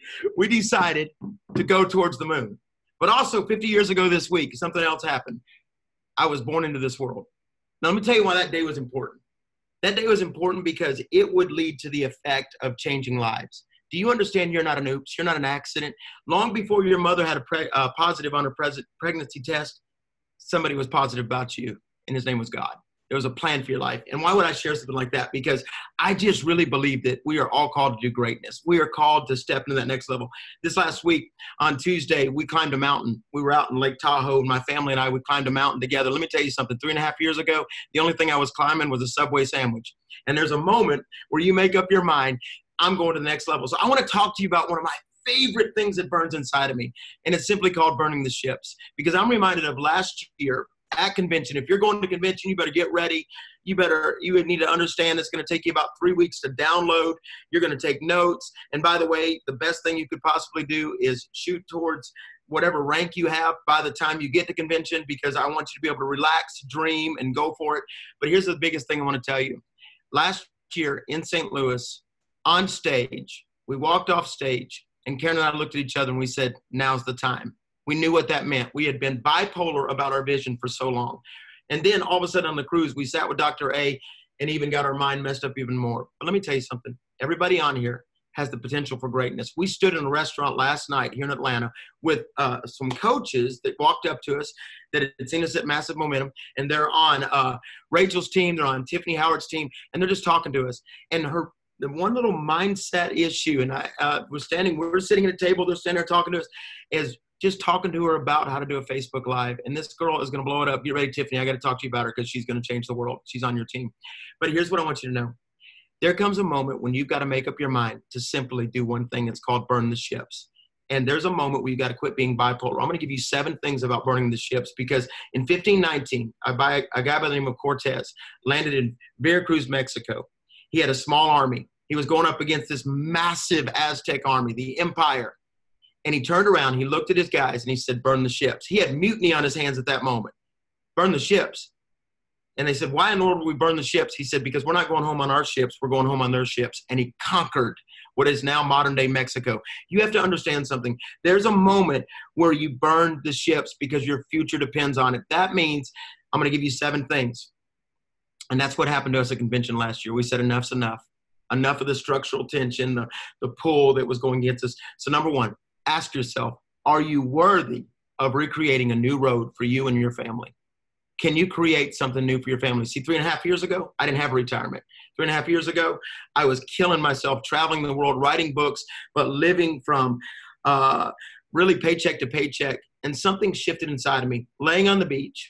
We decided to go towards the moon. But also fifty years ago this week, something else happened. I was born into this world. Now, let me tell you why that day was important. That day was important because it would lead to the effect of changing lives. Do you understand you're not an oops? You're not an accident. Long before your mother had a pre- uh, positive on her pres- pregnancy test, somebody was positive about you, and his name was God. There was a plan for your life. And why would I share something like that? Because I just really believe that we are all called to do greatness. We are called to step into that next level. This last week on Tuesday, we climbed a mountain. We were out in Lake Tahoe, and my family and I, we climbed a mountain together. Let me tell you something. Three and a half years ago, the only thing I was climbing was a Subway sandwich. And there's a moment where you make up your mind, I'm going to the next level. So I want to talk to you about one of my favorite things that burns inside of me. And it's simply called burning the ships. Because I'm reminded of last year, at convention. If you're going to convention, you better get ready. You better, you would need to understand it's going to take you about three weeks to download. You're going to take notes. And by the way, the best thing you could possibly do is shoot towards whatever rank you have by the time you get to convention, because I want you to be able to relax, dream, and go for it. But here's the biggest thing I want to tell you. Last year in Saint Louis, on stage, we walked off stage, and Karen and I looked at each other and we said, now's the time. We knew what that meant. We had been bipolar about our vision for so long. And then all of a sudden on the cruise, we sat with Doctor A and even got our mind messed up even more. But let me tell you something. Everybody on here has the potential for greatness. We stood in a restaurant last night here in Atlanta with uh, some coaches that walked up to us that had seen us at Massive Momentum. And they're on uh, Rachel's team. They're on Tiffany Howard's team. And they're just talking to us. And her the one little mindset issue, and I uh, was standing, we were sitting at a table, they're standing there talking to us, is just talking to her about how to do a Facebook Live. And this girl is going to blow it up. Get ready, Tiffany. I got to talk to you about her because she's going to change the world. She's on your team. But here's what I want you to know. There comes a moment when you've got to make up your mind to simply do one thing. It's called burn the ships. And there's a moment where you got to quit being bipolar. I'm going to give you seven things about burning the ships, because in fifteen nineteen, a guy by the name of Cortez landed in Veracruz, Mexico. He had a small army. He was going up against this massive Aztec army, the Empire. And he turned around, he looked at his guys, and he said, burn the ships. He had mutiny on his hands at that moment. Burn the ships. And they said, why in the world would we burn the ships? He said, because we're not going home on our ships, we're going home on their ships. And he conquered what is now modern-day Mexico. You have to understand something. There's a moment where you burn the ships because your future depends on it. That means I'm going to give you seven things. And that's what happened to us at convention last year. We said enough's enough. Enough of the structural tension, the, the pull that was going against us. So number one, ask yourself, are you worthy of recreating a new road for you and your family? Can you create something new for your family? See, three and a half years ago, I didn't have a retirement. Three and a half years ago, I was killing myself, traveling the world, writing books, but living from uh, really paycheck to paycheck. And something shifted inside of me. Laying on the beach,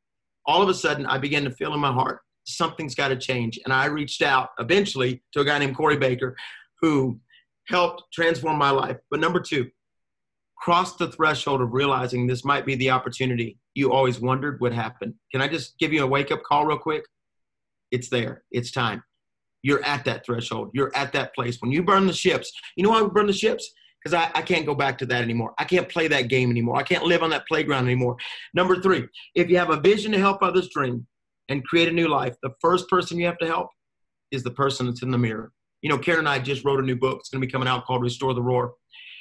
all of a sudden, I began to feel in my heart, something's got to change. And I reached out eventually to a guy named Corey Baker, who helped transform my life. But number two, cross the threshold of realizing this might be the opportunity you always wondered would happen. Can I just give you a wake-up call real quick? It's there. It's time. You're at that threshold. You're at that place. When you burn the ships, you know why we burn the ships? Because I, I can't go back to that anymore. I can't play that game anymore. I can't live on that playground anymore. Number three, if you have a vision to help others dream and create a new life, the first person you have to help is the person that's in the mirror. You know, Karen and I just wrote a new book. It's going to be coming out called Restore the Roar.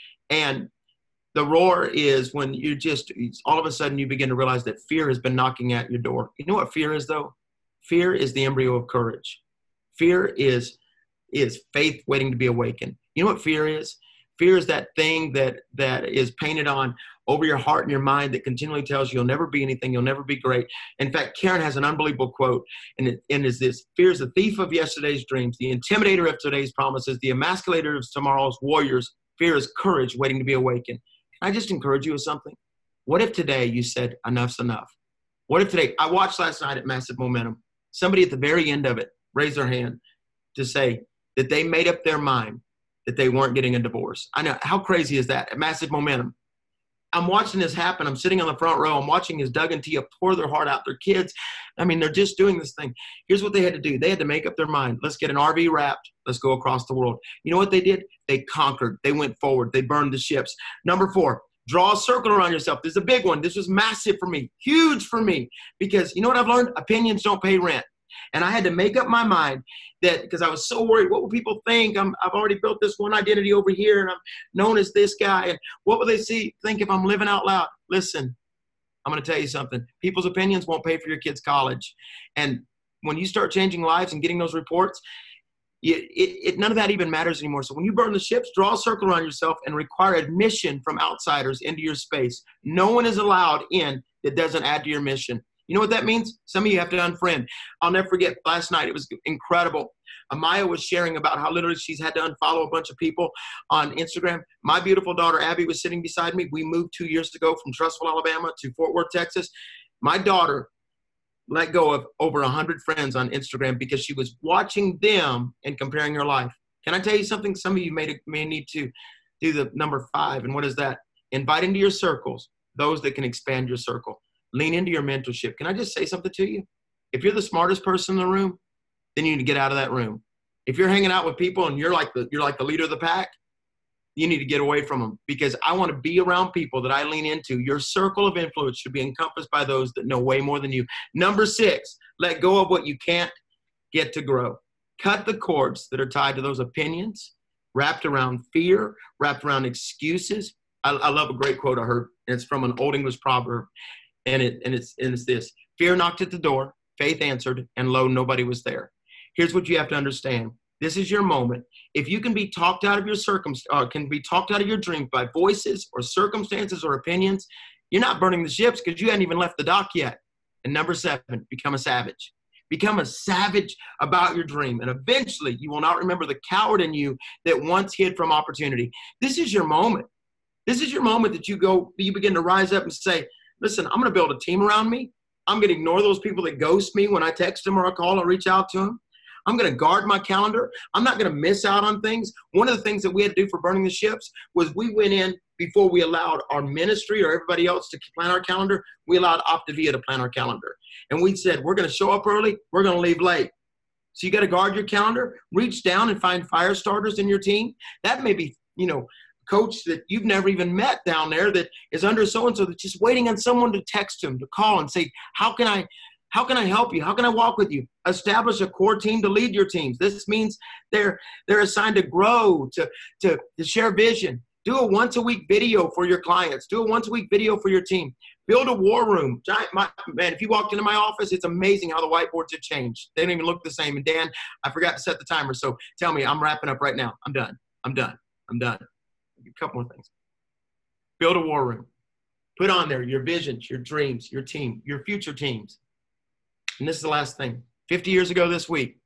And the roar is when you just, all of a sudden you begin to realize that fear has been knocking at your door. You know what fear is, though? Fear is the embryo of courage. Fear is, is faith waiting to be awakened. You know what fear is? Fear is that thing that, that is painted on over your heart and your mind that continually tells you you'll never be anything, you'll never be great. In fact, Karen has an unbelievable quote, and it and is this: fear is the thief of yesterday's dreams, the intimidator of today's promises, the emasculator of tomorrow's warriors. Fear is courage waiting to be awakened. Can I just encourage you with something? What if today you said, enough's enough? What if today, I watched last night at Massive Momentum, somebody at the very end of it raised their hand to say that they made up their mind that they weren't getting a divorce. I know, how crazy is that? At Massive Momentum. I'm watching this happen. I'm sitting on the front row. I'm watching as Doug and Tia pour their heart out. Their kids, I mean, they're just doing this thing. Here's what they had to do. They had to make up their mind. Let's get an R V wrapped. Let's go across the world. You know what they did? They conquered. They went forward. They burned the ships. Number four, draw a circle around yourself. This is a big one. This was massive for me, huge for me, because you know what I've learned? Opinions don't pay rent. And I had to make up my mind that, because I was so worried, what will people think? I'm, I've already built this one identity over here, and I'm known as this guy. And what will they see, think if I'm living out loud? Listen, I'm going to tell you something. People's opinions won't pay for your kids' college. And when you start changing lives and getting those reports, you, it, it, none of that even matters anymore. So when you burn the ships, draw a circle around yourself and require admission from outsiders into your space. No one is allowed in that doesn't add to your mission. You know what that means? Some of you have to unfriend. I'll never forget last night. It was incredible. Amaya was sharing about how literally she's had to unfollow a bunch of people on Instagram. My beautiful daughter, Abby, was sitting beside me. We moved two years ago from Trussville, Alabama to Fort Worth, Texas. My daughter let go of over one hundred friends on Instagram because she was watching them and comparing her life. Can I tell you something? Some of you may, may need to do the number five. And what is that? Invite into your circles those that can expand your circle. Lean into your mentorship. Can I just say something to you? If you're the smartest person in the room, then you need to get out of that room. If you're hanging out with people and you're like the, you're like the leader of the pack, you need to get away from them, because I want to be around people that I lean into. Your circle of influence should be encompassed by those that know way more than you. Number six, let go of what you can't get to grow. Cut the cords that are tied to those opinions, wrapped around fear, wrapped around excuses. I, I love a great quote I heard, and it's from an Old English proverb. And, it, and, it's, and it's this: fear knocked at the door, faith answered, and lo, nobody was there. Here's what you have to understand. This is your moment. If you can be talked out of your circumstance, uh, can be talked out of your dreams by voices or circumstances or opinions, you're not burning the ships because you hadn't even left the dock yet. And number seven, become a savage. Become a savage about your dream. And eventually you will not remember the coward in you that once hid from opportunity. This is your moment. This is your moment that you go, you begin to rise up and say, listen, I'm going to build a team around me. I'm going to ignore those people that ghost me when I text them or I call or reach out to them. I'm going to guard my calendar. I'm not going to miss out on things. One of the things that we had to do for burning the ships was we went in before we allowed our ministry or everybody else to plan our calendar. We allowed Optavia to plan our calendar. And we said, we're going to show up early. We're going to leave late. So you got to guard your calendar. Reach down and find fire starters in your team. That may be, you know, coach that you've never even met down there that is under so-and-so that's just waiting on someone to text him, to call and say, how can I, how can I help you? How can I walk with you? Establish a core team to lead your teams. This means they're, they're assigned to grow, to, to, to share vision. Do a once a week video for your clients. Do a once a week video for your team. Build a war room. Giant, my, man, if you walked into my office, it's amazing how the whiteboards have changed. They don't even look the same. And Dan, I forgot to set the timer. So tell me, I'm wrapping up right now. I'm done. I'm done. I'm done. A couple more things. Build a war room. Put on there your visions, your dreams, your team, your future teams. And this is the last thing. fifty years ago this week,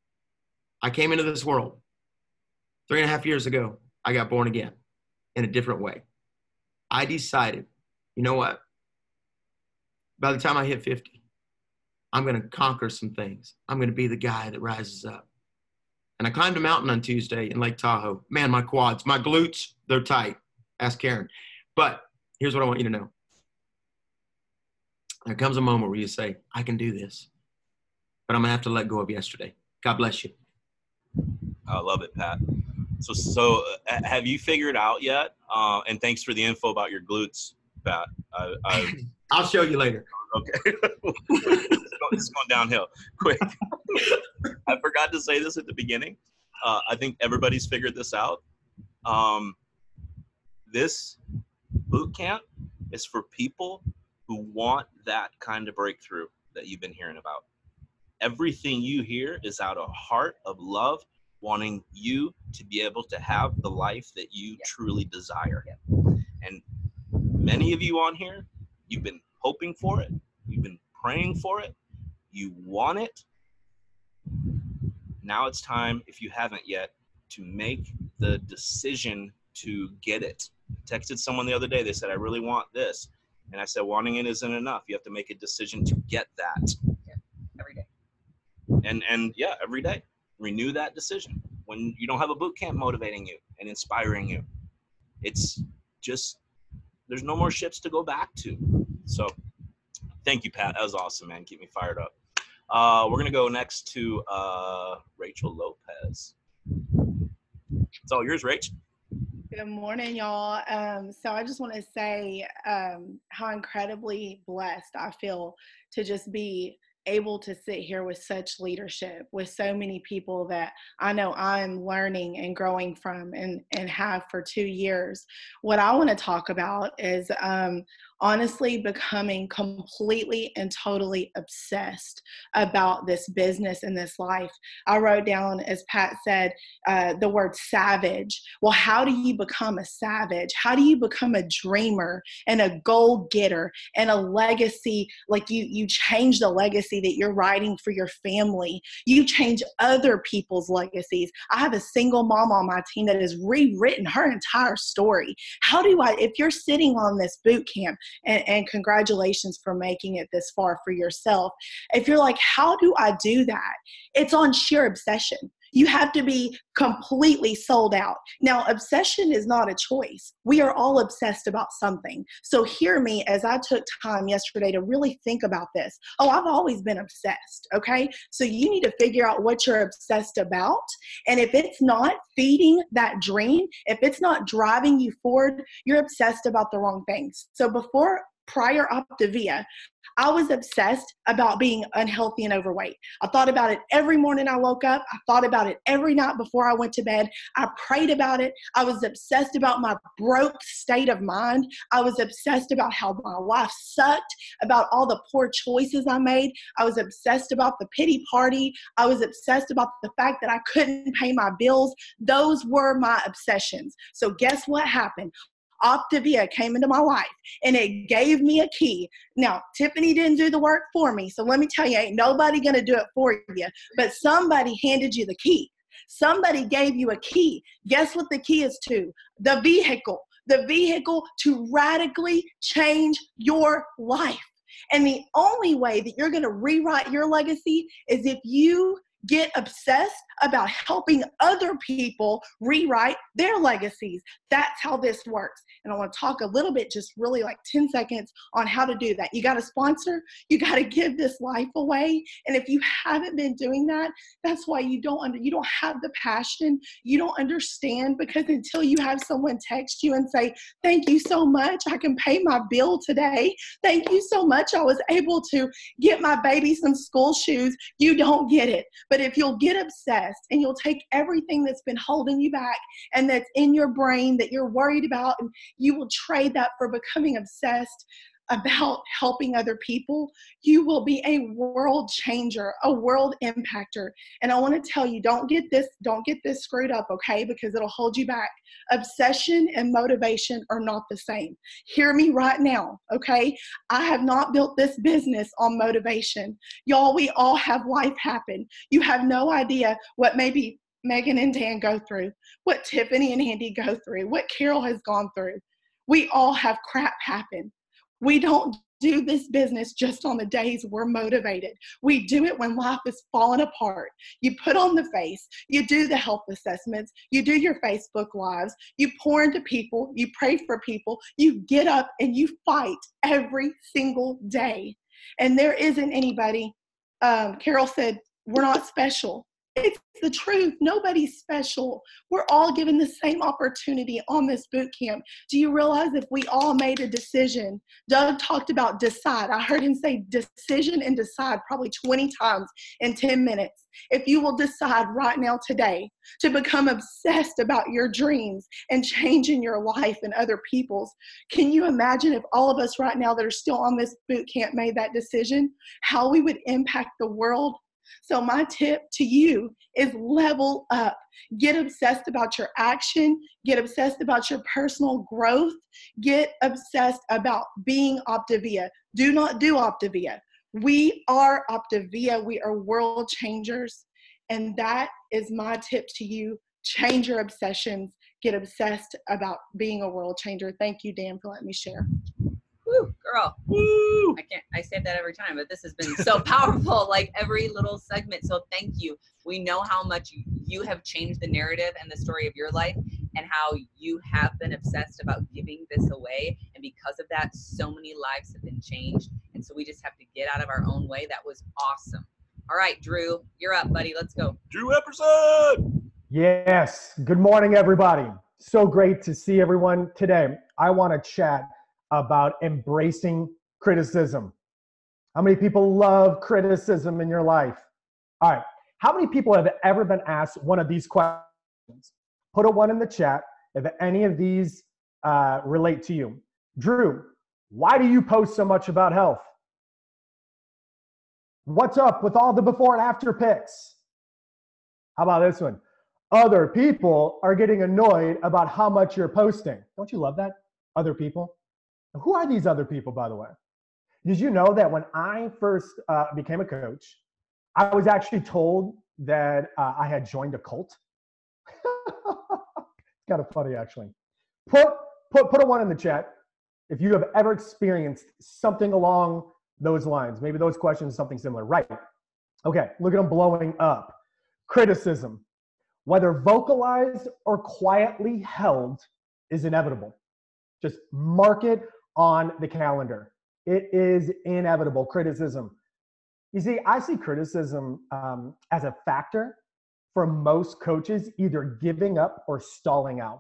I came into this world. Three and a half years ago, I got born again in a different way. I decided, you know what? By the time I hit fifty, I'm going to conquer some things. I'm going to be the guy that rises up. And I climbed a mountain on Tuesday in Lake Tahoe. Man, my quads, my glutes, they're tight. Ask Karen. But here's what I want you to know. There comes a moment where you say, I can do this, but I'm going to have to let go of yesterday. God bless you. I love it, Pat. So, so uh, have you figured out yet? Uh, and thanks for the info about your glutes, Pat. I, I, I'll show you later. Okay. it's, going, it's going downhill quick. I forgot to say this at the beginning. Uh, I think everybody's figured this out. Um, this boot camp is for people who want that kind of breakthrough that you've been hearing about. Everything you hear is out of heart of love, wanting you to be able to have the life that you Yeah. truly desire. Yeah. And many of you on here, you've been hoping for it. You've been praying for it. You want it. Now it's time, if you haven't yet, to make the decision to get it. I texted someone the other day. They said, I really want this. And I said, wanting it isn't enough. You have to make a decision to get that. Every day. And, and yeah, every day. Renew that decision. When you don't have a boot camp motivating you and inspiring you, it's just, there's no more ships to go back to. So thank you, Pat. That was awesome, man. Keep me fired up. Uh, we're going to go next to uh, Rachel Lopez. It's all yours, Rach. Good morning, y'all. Um, so I just want to say um, how incredibly blessed I feel to just be able to sit here with such leadership, with so many people that I know I'm learning and growing from and, and have for two years. What I want to talk about is um, honestly becoming completely and totally obsessed about this business and this life. I wrote down, as Pat said, uh, the word savage. Well, how do you become a savage? How do you become a dreamer and a goal getter and a legacy? Like you, you change the legacy that you're writing for your family. You change other people's legacies. I have a single mom on my team that has rewritten her entire story. How do I, if you're sitting on this boot camp, and, and congratulations for making it this far for yourself, if you're like, how do I do that? It's on sheer obsession. You have to be completely sold out. Now, obsession is not a choice. We are all obsessed about something. So hear me as I took time yesterday to really think about this. Oh, I've always been obsessed, okay? So you need to figure out what you're obsessed about. And if it's not feeding that dream, if it's not driving you forward, you're obsessed about the wrong things. So before, prior Optavia, I was obsessed about being unhealthy and overweight. I thought about it every morning I woke up. I thought about it every night before I went to bed. I prayed about it. I was obsessed about my broke state of mind. I was obsessed about how my life sucked, about all the poor choices I made. I was obsessed about the pity party. I was obsessed about the fact that I couldn't pay my bills. Those were my obsessions. So guess what happened? Optavia came into my life and it gave me a key. Now, Tiffany didn't do the work for me. So let me tell you, ain't nobody going to do it for you, but somebody handed you the key. Somebody gave you a key. Guess what the key is to? The vehicle, the vehicle to radically change your life. And the only way that you're going to rewrite your legacy is if you get obsessed about helping other people rewrite their legacies. That's how this works. And I want to talk a little bit, just really like ten seconds on how to do that. You got to sponsor, you got to give this life away. And if you haven't been doing that, that's why you don't under, you don't have the passion. You don't understand, because until you have someone text you and say, thank you so much, I can pay my bill today. Thank you so much, I was able to get my baby some school shoes. You don't get it. But if you'll get obsessed and you'll take everything that's been holding you back and that's in your brain that you're worried about, and you will trade that for becoming obsessed about helping other people, you will be a world changer, a world impactor. And I want to tell you, don't get this, don't get this screwed up, okay? Because it'll hold you back. Obsession and motivation are not the same. Hear me right now, okay? I have not built this business on motivation. Y'all, we all have life happen. You have no idea what maybe Megan and Dan go through, what Tiffany and Andy go through, what Carol has gone through. We all have crap happen. We don't do this business just on the days we're motivated. We do it when life is falling apart. You put on the face, you do the health assessments, you do your Facebook lives, you pour into people, you pray for people, you get up and you fight every single day. And there isn't anybody, um, Carol said, we're not special. It's the truth. Nobody's special. We're all given the same opportunity on this boot camp. Do you realize if we all made a decision? Doug talked about decide. I heard him say decision and decide probably twenty times in ten minutes. If you will decide right now today to become obsessed about your dreams and changing your life and other people's, can you imagine if all of us right now that are still on this boot camp made that decision, how we would impact the world? So my tip to you is level up. Get obsessed about your action. Get obsessed about your personal growth. Get obsessed about being Optavia. Do not do Optavia. We are Optavia. We are world changers. And that is my tip to you. Change your obsessions. Get obsessed about being a world changer. Thank you, Dan, for letting me share. Woo, girl. Woo. I can't, I say that every time, but this has been so powerful, like every little segment. So thank you. We know how much you have changed the narrative and the story of your life and how you have been obsessed about giving this away. And because of that, so many lives have been changed. And so we just have to get out of our own way. That was awesome. All right, Drew, you're up, buddy. Let's go. Drew Epperson. Yes. Good morning, everybody. So great to see everyone today. I want to chat about embracing criticism. How many people love criticism in your life? All right. How many people have ever been asked one of these questions? Put a one in the chat if any of these uh, relate to you. Drew, why do you post so much about health? What's up with all the before and after pics? How about this one? Other people are getting annoyed about how much you're posting. Don't you love that? Other people. Who are these other people, by the way? Did you know that when I first uh, became a coach, I was actually told that uh, I had joined a cult? It's kind of funny, actually. Put, put, put a one in the chat if you have ever experienced something along those lines. Maybe those questions, something similar. Right. Okay, look at them blowing up. Criticism, whether vocalized or quietly held, is inevitable. Just mark it on the calendar. It is inevitable. Criticism. You see, I see criticism um, as a factor for most coaches either giving up or stalling out.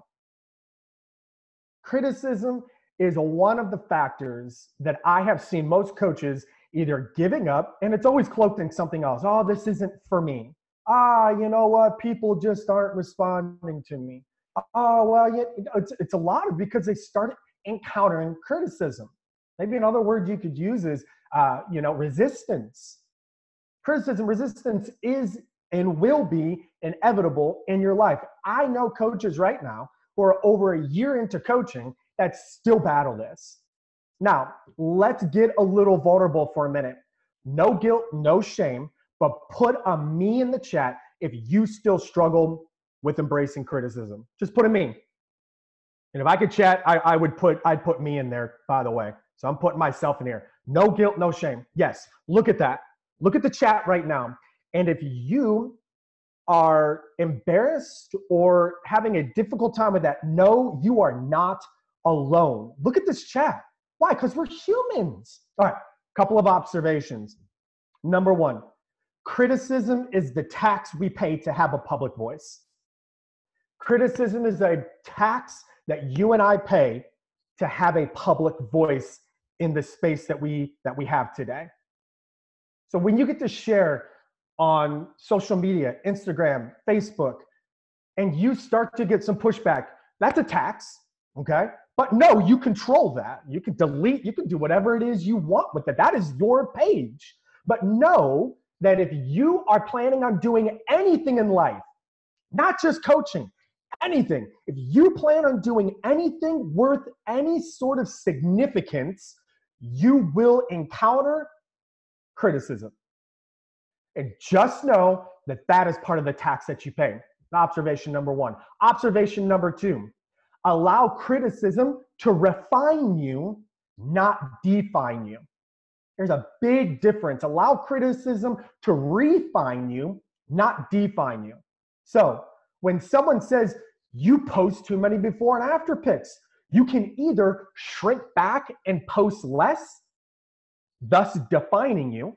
Criticism is one of the factors that I have seen most coaches either giving up, and it's always cloaked in something else. Oh, this isn't for me. Ah, you know what? People just aren't responding to me. Oh, well, yeah, it's, it's a lot of because they started encountering criticism. Maybe another word you could use is, uh, you know, resistance. Criticism, resistance is and will be inevitable in your life. I know coaches right now who are over a year into coaching that still battle this. Now, let's get a little vulnerable for a minute. No guilt, no shame, but put a me in the chat if you still struggle with embracing criticism. Just put a me. And if I could chat, I, I would put, I'd put me in there, by the way. So I'm putting myself in here. No guilt, no shame. Yes, look at that. Look at the chat right now. And if you are embarrassed or having a difficult time with that, no, you are not alone. Look at this chat. Why? Because we're humans. All right, couple of observations. Number one, criticism is the tax we pay to have a public voice. Criticism is a tax that you and I pay to have a public voice in the space that we that we have today. So when you get to share on social media, Instagram, Facebook, and you start to get some pushback, that's a tax, okay? But no, you control that. You can delete, you can do whatever it is you want with it. That is your page. But know that if you are planning on doing anything in life, not just coaching, anything, if you plan on doing anything worth any sort of significance, you will encounter criticism. And just know that that is part of the tax that you pay. Observation number one. Observation number two, allow criticism to refine you, not define you. There's a big difference. Allow criticism to refine you, not define you. So when someone says you post too many before and after pics, you can either shrink back and post less, thus defining you,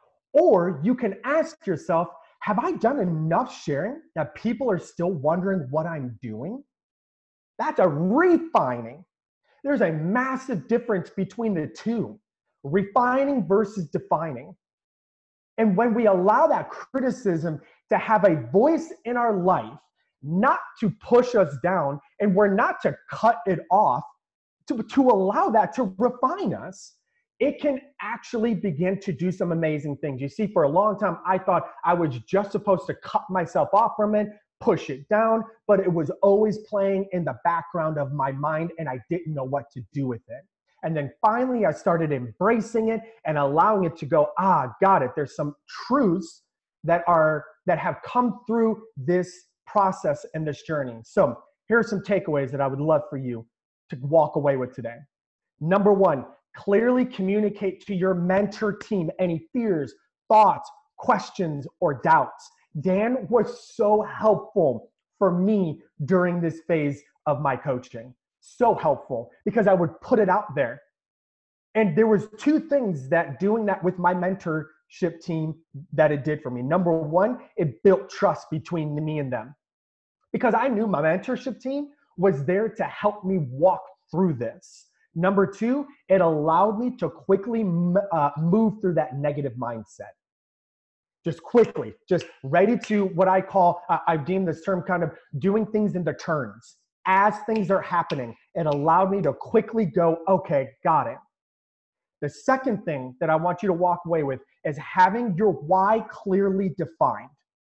or you can ask yourself, have I done enough sharing that people are still wondering what I'm doing? That's a refining. There's a massive difference between the two, refining versus defining. And when we allow that criticism to have a voice in our life, not to push us down, and we're not to cut it off, to, to allow that to refine us, it can actually begin to do some amazing things. You see, for a long time, I thought I was just supposed to cut myself off from it, push it down, but it was always playing in the background of my mind, and I didn't know what to do with it. And then finally, I started embracing it and allowing it to go, ah, got it. There's some truths that are that have come through this process and this journey. So here are some takeaways that I would love for you to walk away with today. Number one, clearly communicate to your mentor team any fears, thoughts, questions, or doubts. Dan was so helpful for me during this phase of my coaching. So helpful because I would put it out there. And there was two things that doing that with my mentorship team that it did for me. Number one, it built trust between me and them because I knew my mentorship team was there to help me walk through this. Number two, it allowed me to quickly uh, move through that negative mindset. Just quickly, just ready to what I call, uh, I've deemed this term kind of doing things in the turns. As things are happening, it allowed me to quickly go, okay, got it. The second thing that I want you to walk away with is having your why clearly defined.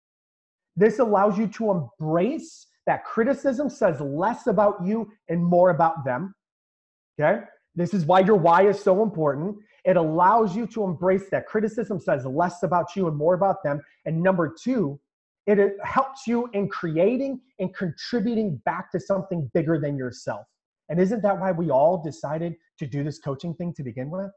This allows you to embrace that criticism says less about you and more about them. Okay? This is why your why is so important. It allows you to embrace that criticism says less about you and more about them. And number two, it, it helps you in creating and contributing back to something bigger than yourself. And isn't that why we all decided to do this coaching thing to begin with?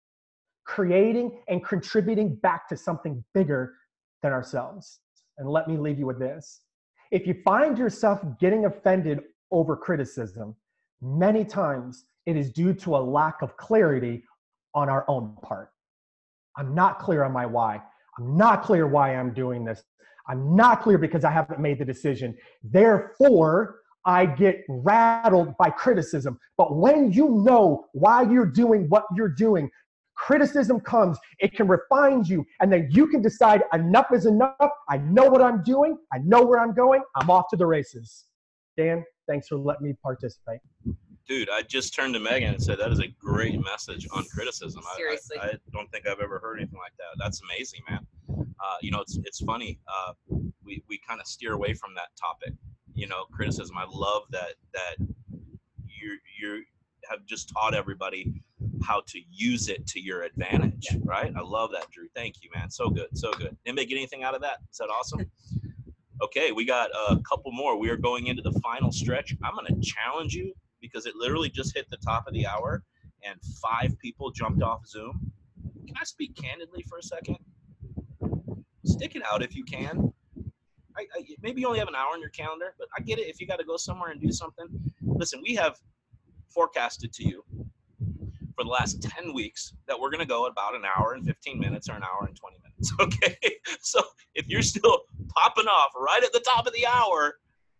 Creating and contributing back to something bigger than ourselves. And let me leave you with this. If you find yourself getting offended over criticism, many times it is due to a lack of clarity on our own part. I'm not clear on my why. I'm not clear why I'm doing this. I'm not clear because I haven't made the decision. Therefore, I get rattled by criticism. But when you know why you're doing what you're doing, criticism comes, it can refine you, and then you can decide enough is enough. I know what I'm doing. I know where I'm going. I'm off to the races. Dan, thanks for letting me participate. Dude, I just turned to Megan and said that is a great message on criticism. Seriously. I, I, I don't think I've ever heard anything like that. That's amazing, man. Uh, you know, it's it's funny. Uh, we we kind of steer away from that topic. You know, criticism. I love that that you you have just taught everybody how to use it to your advantage, right? I love that, Drew. Thank you, man. So good, so good. Anybody get anything out of that? Is that awesome? Okay, we got a couple more. We are going into the final stretch. I'm going to challenge you because it literally just hit the top of the hour and five people jumped off Zoom. Can I speak candidly for a second? Stick it out if you can. I, I, maybe you only have an hour on your calendar, but I get it if you got to go somewhere and do something. Listen, we have forecasted to you for the last ten weeks that we're going to go about an hour and fifteen minutes or an hour and twenty minutes, okay? So if you're still popping off right at the top of the hour,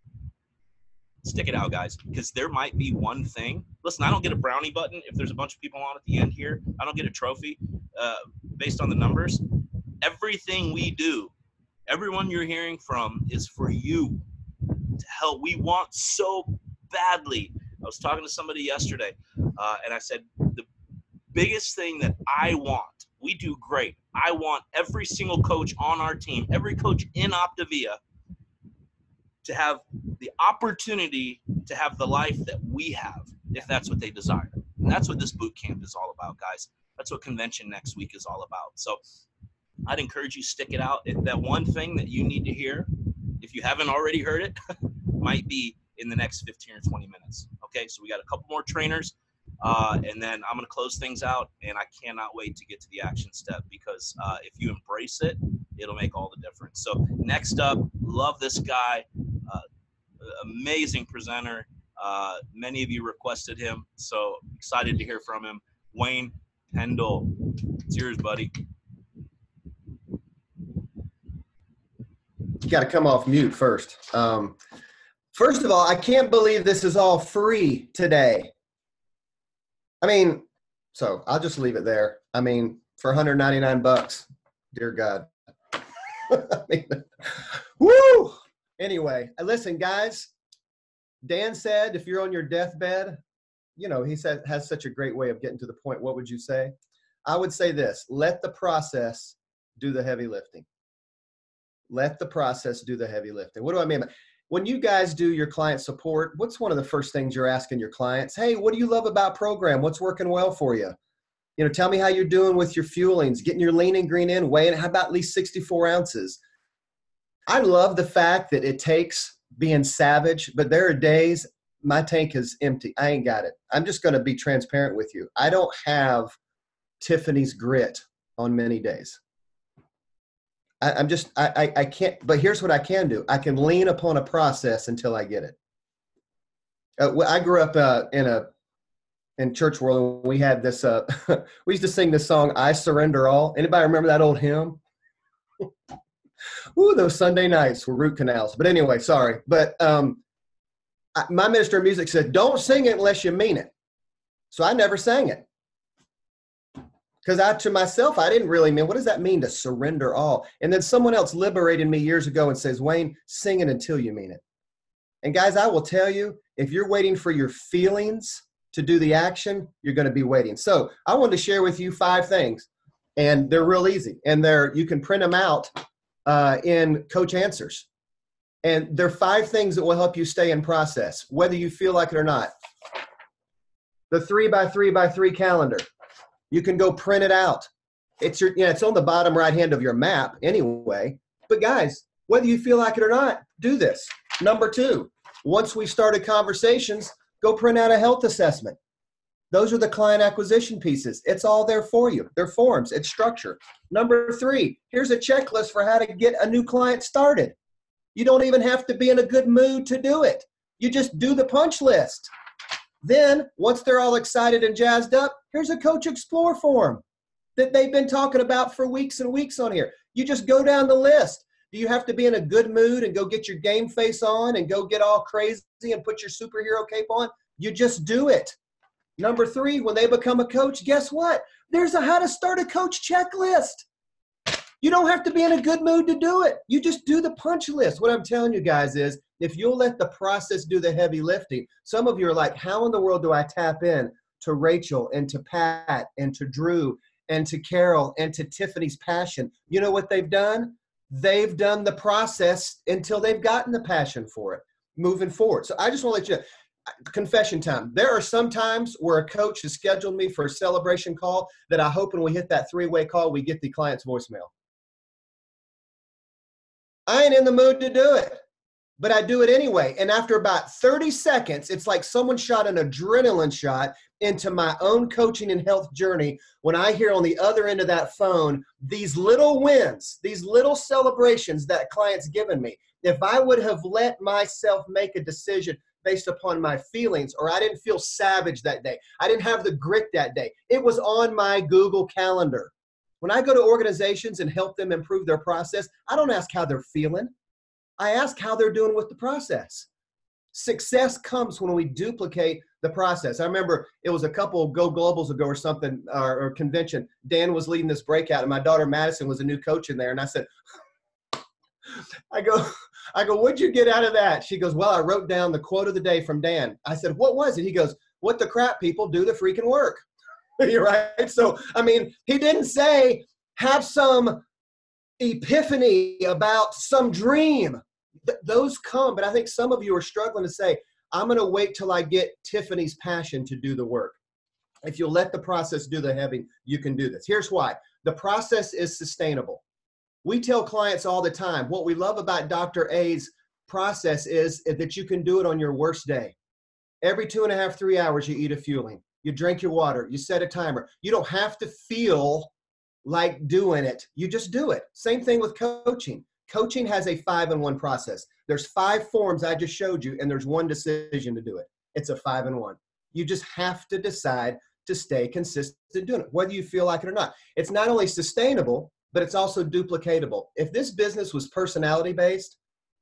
stick it out, guys, because there might be one thing. Listen, I don't get a brownie button if there's a bunch of people on at the end here. I don't get a trophy uh, based on the numbers. Everything we do, everyone you're hearing from is for you to help. We want so badly. I was talking to somebody yesterday, uh, and I said, the biggest thing that I want, we do great. I want every single coach on our team, every coach in Optavia, to have the opportunity to have the life that we have, if that's what they desire. And that's what this boot camp is all about, guys. That's what convention next week is all about. So I'd encourage you to stick it out. If that one thing that you need to hear, if you haven't already heard it, might be in the next fifteen or twenty minutes. Okay, so we got a couple more trainers. Uh, and then I'm going to close things out, and I cannot wait to get to the action step because uh, if you embrace it, it'll make all the difference. So next up, love this guy, uh, amazing presenter. Uh, many of you requested him, so excited to hear from him. Wayne Pendle, it's yours, buddy. You got to come off mute first. Um, first of all, I can't believe this is all free today. I mean, so I'll just leave it there. I mean, for one hundred ninety-nine bucks, dear God. I mean, woo! Anyway, listen, guys. Dan said, if you're on your deathbed, you know, he said has such a great way of getting to the point. What would you say? I would say this: let the process do the heavy lifting. Let the process do the heavy lifting. What do I mean by when you guys do your client support? What's one of the first things you're asking your clients? Hey, what do you love about program? What's working well for you? You know, tell me how you're doing with your fuelings, getting your lean and green in, weighing. How about at least sixty-four ounces? I love the fact that it takes being savage, but there are days my tank is empty. I ain't got it. I'm just going to be transparent with you. I don't have Tiffany's grit on many days. I, I'm just, I, I, I can't, but here's what I can do. I can lean upon a process until I get it. Uh, I grew up uh, in a, in church world, we had this, uh, we used to sing this song, I Surrender All. Anybody remember that old hymn? Ooh, those Sunday nights were root canals. But anyway, sorry. But um, I, my minister of music said, don't sing it unless you mean it. So I never sang it. Because I, to myself, I didn't really mean, what does that mean to surrender all? And then someone else liberated me years ago and says, Wayne, sing it until you mean it. And guys, I will tell you, if you're waiting for your feelings to do the action, you're going to be waiting. So I wanted to share with you five things, and they're real easy. And they're, you can print them out uh, in Coach Answers. And they're five things that will help you stay in process, whether you feel like it or not. The three by three by three calendar. You can go print it out. It's your, you know, it's on the bottom right hand of your map anyway. But guys, whether you feel like it or not, do this. Number two, once we started conversations, go print out a health assessment. Those are the client acquisition pieces. It's all there for you. They're forms. It's structure. Number three, here's a checklist for how to get a new client started. You don't even have to be in a good mood to do it. You just do the punch list. Then, once they're all excited and jazzed up, here's a Coach Explore form that they've been talking about for weeks and weeks on here. You just go down the list. Do you have to be in a good mood and go get your game face on and go get all crazy and put your superhero cape on? You just do it. Number three, when they become a coach, guess what? There's a how to start a coach checklist. You don't have to be in a good mood to do it. You just do the punch list. What I'm telling you guys is, if you'll let the process do the heavy lifting, some of you are like, how in the world do I tap in to Rachel and to Pat and to Drew and to Carol and to Tiffany's passion? You know what they've done? They've done the process until they've gotten the passion for it, moving forward. So I just want to let you, confession time. There are some times where a coach has scheduled me for a celebration call that I hope when we hit that three-way call, we get the client's voicemail. I ain't in the mood to do it, but I do it anyway. And after about thirty seconds, it's like someone shot an adrenaline shot into my own coaching and health journey when I hear on the other end of that phone these little wins, these little celebrations that client's given me. If I would have let myself make a decision based upon my feelings, or I didn't feel savage that day, I didn't have the grit that day, it was on my Google Calendar. When I go to organizations and help them improve their process, I don't ask how they're feeling. I ask how they're doing with the process. Success comes when we duplicate the process. I remember it was a couple of Go Globals ago or something, or, or convention. Dan was leading this breakout, and my daughter Madison was a new coach in there. And I said, I go, I go, what'd you get out of that? She goes, well, I wrote down the quote of the day from Dan. I said, what was it? He goes, what the crap people do the freaking work. You're right. So, I mean, he didn't say have some epiphany about some dream. Th- those come, but I think some of you are struggling to say, I'm going to wait till I get Tiffany's passion to do the work. If you'll let the process do the heavy, you can do this. Here's why. The process is sustainable. We tell clients all the time, what we love about Doctor A's process is that you can do it on your worst day. Every two and a half, three hours, you eat a fueling. You drink your water. You set a timer. You don't have to feel like doing it. You just do it. Same thing with coaching. Coaching has a five and one process. There's five forms I just showed you, and there's one decision to do it. It's a five and one. You just have to decide to stay consistent doing it, whether you feel like it or not. It's not only sustainable, but it's also duplicatable. If this business was personality-based,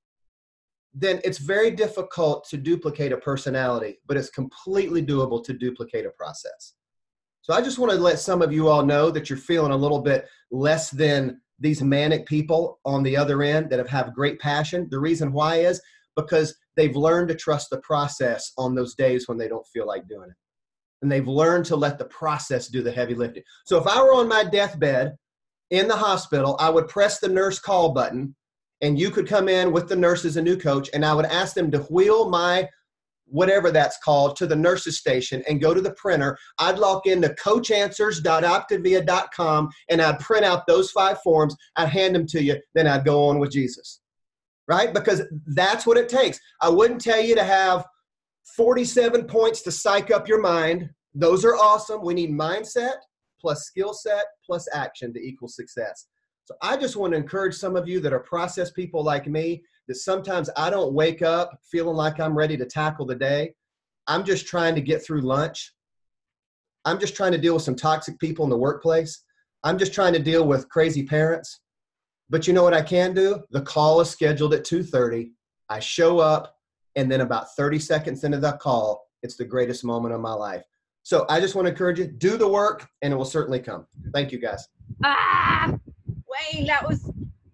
then it's very difficult to duplicate a personality, but it's completely doable to duplicate a process. So I just want to let some of you all know that you're feeling a little bit less than these manic people on the other end that have, have great passion. The reason why is because they've learned to trust the process on those days when they don't feel like doing it. And they've learned to let the process do the heavy lifting. So if I were on my deathbed in the hospital, I would press the nurse call button, and you could come in with the nurse as a new coach, and I would ask them to wheel my whatever that's called to the nurse's station and go to the printer. I'd log into coach answers dot optavia dot com, and I'd print out those five forms. I'd hand them to you. Then I'd go on with Jesus, right? Because that's what it takes. I wouldn't tell you to have forty-seven points to psych up your mind. Those are awesome. We need mindset plus skill set plus action to equal success. So I just want to encourage some of you that are process people like me, that sometimes I don't wake up feeling like I'm ready to tackle the day. I'm just trying to get through lunch. I'm just trying to deal with some toxic people in the workplace. I'm just trying to deal with crazy parents. But you know what I can do? The call is scheduled at two thirty. I show up, and then about thirty seconds into that call, it's the greatest moment of my life. So I just want to encourage you, do the work, and it will certainly come. Thank you, guys. Ah, Wayne, that was,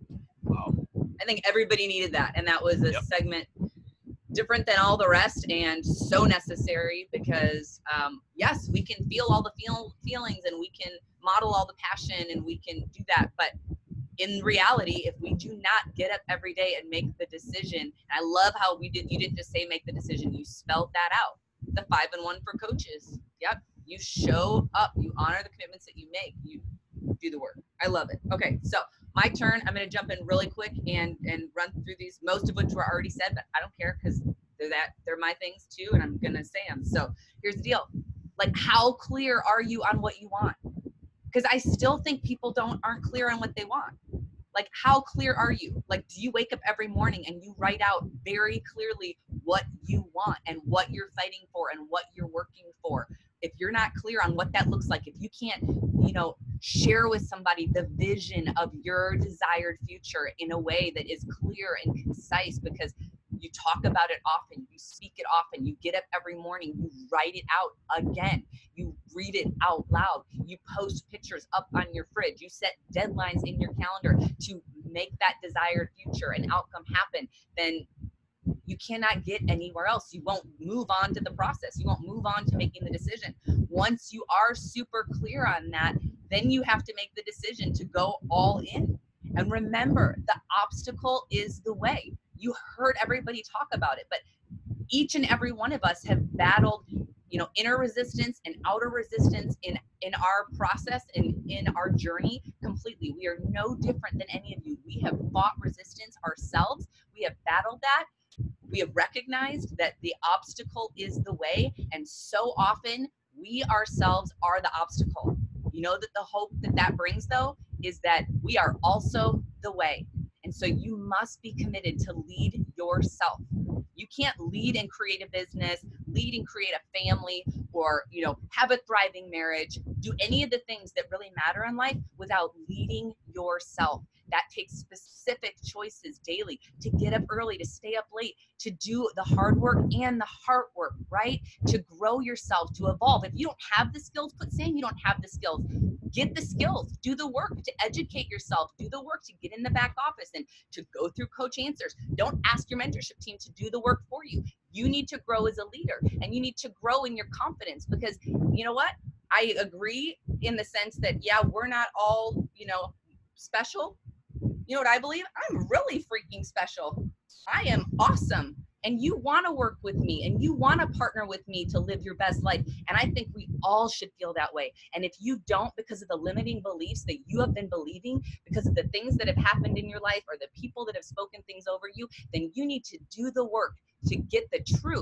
wow. I think everybody needed that. And that was a yep. segment different than all the rest and so necessary because, um, yes, we can feel all the feel, feelings and we can model all the passion and we can do that. But in reality, if we do not get up every day and make the decision, and I love how we did, you didn't just say make the decision, you spelled that out. The five and one for coaches. Yep. You show up, you honor the commitments that you make, you do the work. I love it. Okay. So my turn, I'm going to jump in really quick and, and run through these, most of which were already said, but I don't care because they're that, they're my things too. And I'm going to say them. So here's the deal. Like, how clear are you on what you want? Because I still think people don't, aren't clear on what they want. Like, how clear are you? Like, do you wake up every morning and you write out very clearly what you want and what you're fighting for and what you're working for? If you're not clear on what that looks like, if you can't, you know, share with somebody the vision of your desired future in a way that is clear and concise, because you talk about it often, you speak it often, you get up every morning, you write it out again, you read it out loud, you post pictures up on your fridge, you set deadlines in your calendar to make that desired future and outcome happen, then you cannot get anywhere else. You won't move on to the process. You won't move on to making the decision. Once you are super clear on that, then you have to make the decision to go all in. And remember, the obstacle is the way. You heard everybody talk about it, but each and every one of us have battled, you know, inner resistance and outer resistance in, in our process and in our journey completely. We are no different than any of you. We have fought resistance ourselves. We have battled that. We have recognized that the obstacle is the way, and so often we ourselves are the obstacle. You know that the hope that that brings, though, is that we are also the way. And so you must be committed to lead yourself. You can't lead and create a business, lead and create a family, or, you know, have a thriving marriage, do any of the things that really matter in life without leading yourself. That takes specific choices daily, to get up early, to stay up late, to do the hard work and the heart work, right? To grow yourself, to evolve. If you don't have the skills, quit saying you don't have the skills. Get the skills, do the work to educate yourself, do the work to get in the back office and to go through Coach Answers. Don't ask your mentorship team to do the work for you. You need to grow as a leader, and you need to grow in your confidence, because you know what? I agree in the sense that, yeah, we're not all, you know, special. You know what I believe? I'm really freaking special. I am awesome. And you want to work with me, and you want to partner with me to live your best life. And I think we all should feel that way. And if you don't, because of the limiting beliefs that you have been believing, because of the things that have happened in your life or the people that have spoken things over you, then you need to do the work to get the truth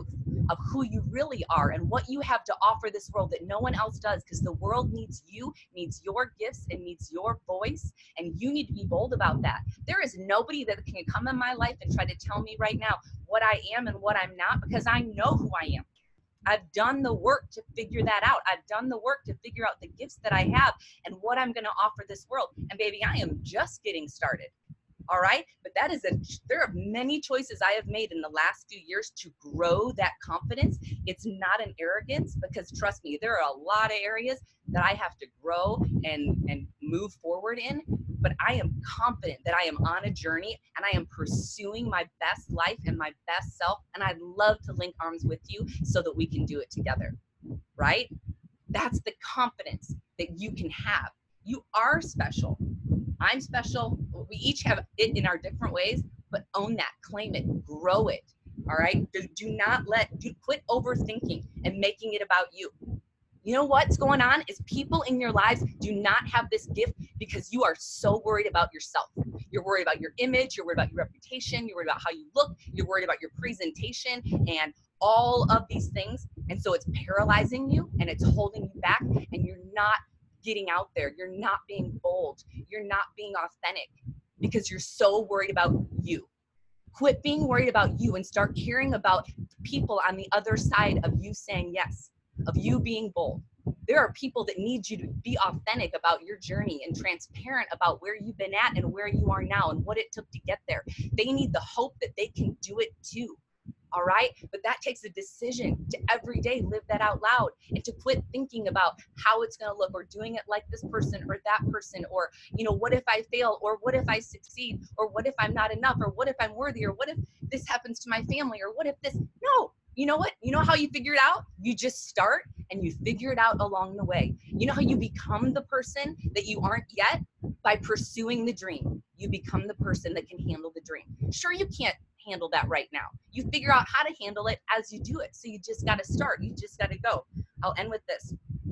of who you really are and what you have to offer this world that no one else does, because the world needs you, needs your gifts, and needs your voice, and you need to be bold about that. There is nobody that can come in my life and try to tell me right now what I am and what I'm not, because I know who I am. I've done the work to figure that out. I've done the work to figure out the gifts that I have and what I'm going to offer this world. And baby, I am just getting started. All right. But that is a, there are many choices I have made in the last few years to grow that confidence. It's not an arrogance, because trust me, there are a lot of areas that I have to grow and, and move forward in. But I am confident that I am on a journey and I am pursuing my best life and my best self. And I'd love to link arms with you so that we can do it together. Right? That's the confidence that you can have. You are special. I'm special. We each have it in our different ways, but own that, claim it, grow it. All right. Do, do not let, do quit overthinking and making it about you. You know what's going on is people in your lives do not have this gift because you are so worried about yourself. You're worried about your image. You're worried about your reputation. You're worried about how you look. You're worried about your presentation and all of these things. And so it's paralyzing you and it's holding you back, and you're not getting out there. You're not being bold. You're not being authentic because you're so worried about you. Quit being worried about you and start caring about people on the other side of you saying yes, of you being bold. There are people that need you to be authentic about your journey and transparent about where you've been at and where you are now and what it took to get there. They need the hope that they can do it too. All right. But that takes a decision to every day live that out loud and to quit thinking about how it's going to look or doing it like this person or that person, or, you know, what if I fail, or what if I succeed, or what if I'm not enough, or what if I'm worthy, or what if this happens to my family, or what if this, no, you know what, you know how you figure it out? You just start and you figure it out along the way. You know how you become the person that you aren't yet? By pursuing the dream. You become the person that can handle the dream. Sure, you can't handle that right now. You figure out how to handle it as you do it. So you just got to start. You just got to go. I'll end with this.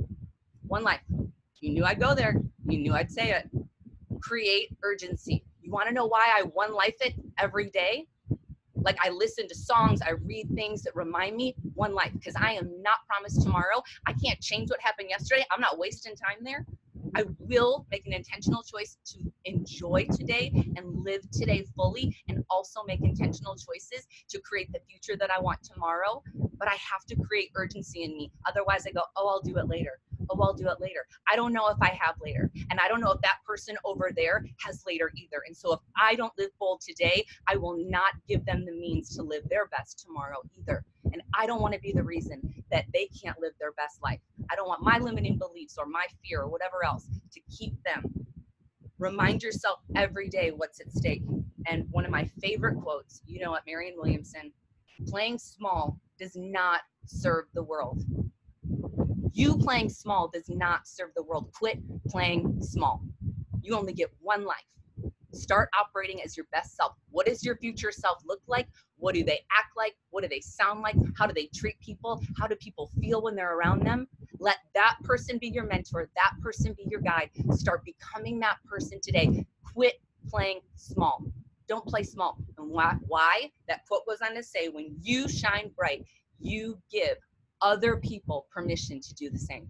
One life. You knew I'd go there. You knew I'd say it. Create urgency. You want to know why I one life it every day? Like, I listen to songs, I read things that remind me, one life, because I am not promised tomorrow. I can't change what happened yesterday. I'm not wasting time there. I will make an intentional choice to enjoy today and live today fully, and also make intentional choices to create the future that I want tomorrow. But I have to create urgency in me. Otherwise I go, oh, I'll do it later. Oh, I'll do it later. I don't know if I have later. And I don't know if that person over there has later either. And so if I don't live bold today, I will not give them the means to live their best tomorrow either. And I don't want to be the reason that they can't live their best life. I don't want my limiting beliefs or my fear or whatever else to keep them. Remind yourself every day what's at stake. And one of my favorite quotes, you know it, Marianne Williamson, playing small does not serve the world. You playing small does not serve the world. Quit playing small. You only get one life. Start operating as your best self. What does your future self look like? What do they act like? What do they sound like? How do they treat people? How do people feel when they're around them? Let that person be your mentor. That person be your guide. Start becoming that person today. Quit playing small. Don't play small. And why? Why? That quote goes on to say, when you shine bright, you give other people permission to do the same.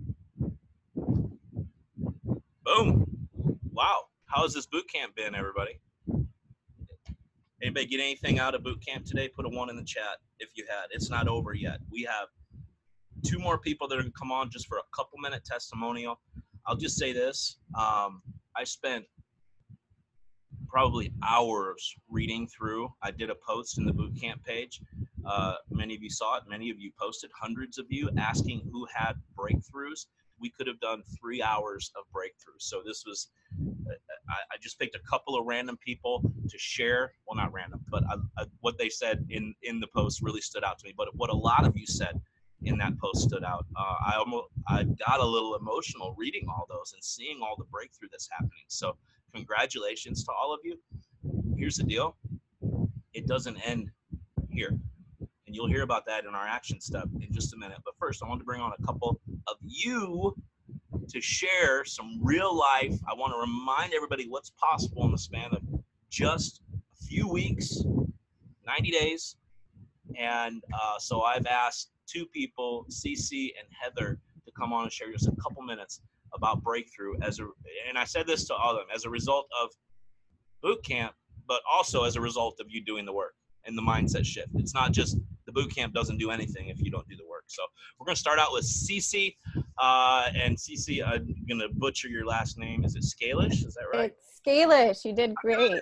Boom. Wow. How's this boot camp been, everybody? Anybody get anything out of boot camp today? Put a one in the chat if you had. It's not over yet. We have two more people that are going to come on just for a couple minute testimonial. I'll just say this. Um, I spent probably hours reading through. I did a post in the boot camp page. Uh, many of you saw it. Many of you posted, hundreds of you, asking who had breakthroughs. We could have done three hours of breakthroughs. So this was, I, I just picked a couple of random people to share. Well, not random, but I, I, what they said in, in the post really stood out to me. But what a lot of you said in that post stood out. Uh, I almost, I got a little emotional reading all those and seeing all the breakthrough that's happening. So congratulations to all of you. Here's the deal. It doesn't end here. And you'll hear about that in our action step in just a minute. But first, I want to bring on a couple of you to share some real life. I want to remind everybody what's possible in the span of just a few weeks, ninety days, And uh, so I've asked two people, Cece and Heather, to come on and share just a couple minutes about Breakthrough. As a, and I said this to all of them, as a result of boot camp, but also as a result of you doing the work and the mindset shift. It's not just the boot camp doesn't do anything if you don't do the work. So we're going to start out with Cece. Uh, and Cece, I'm going to butcher your last name. Is it Scalish? Is that right? It's Scalish. You did great.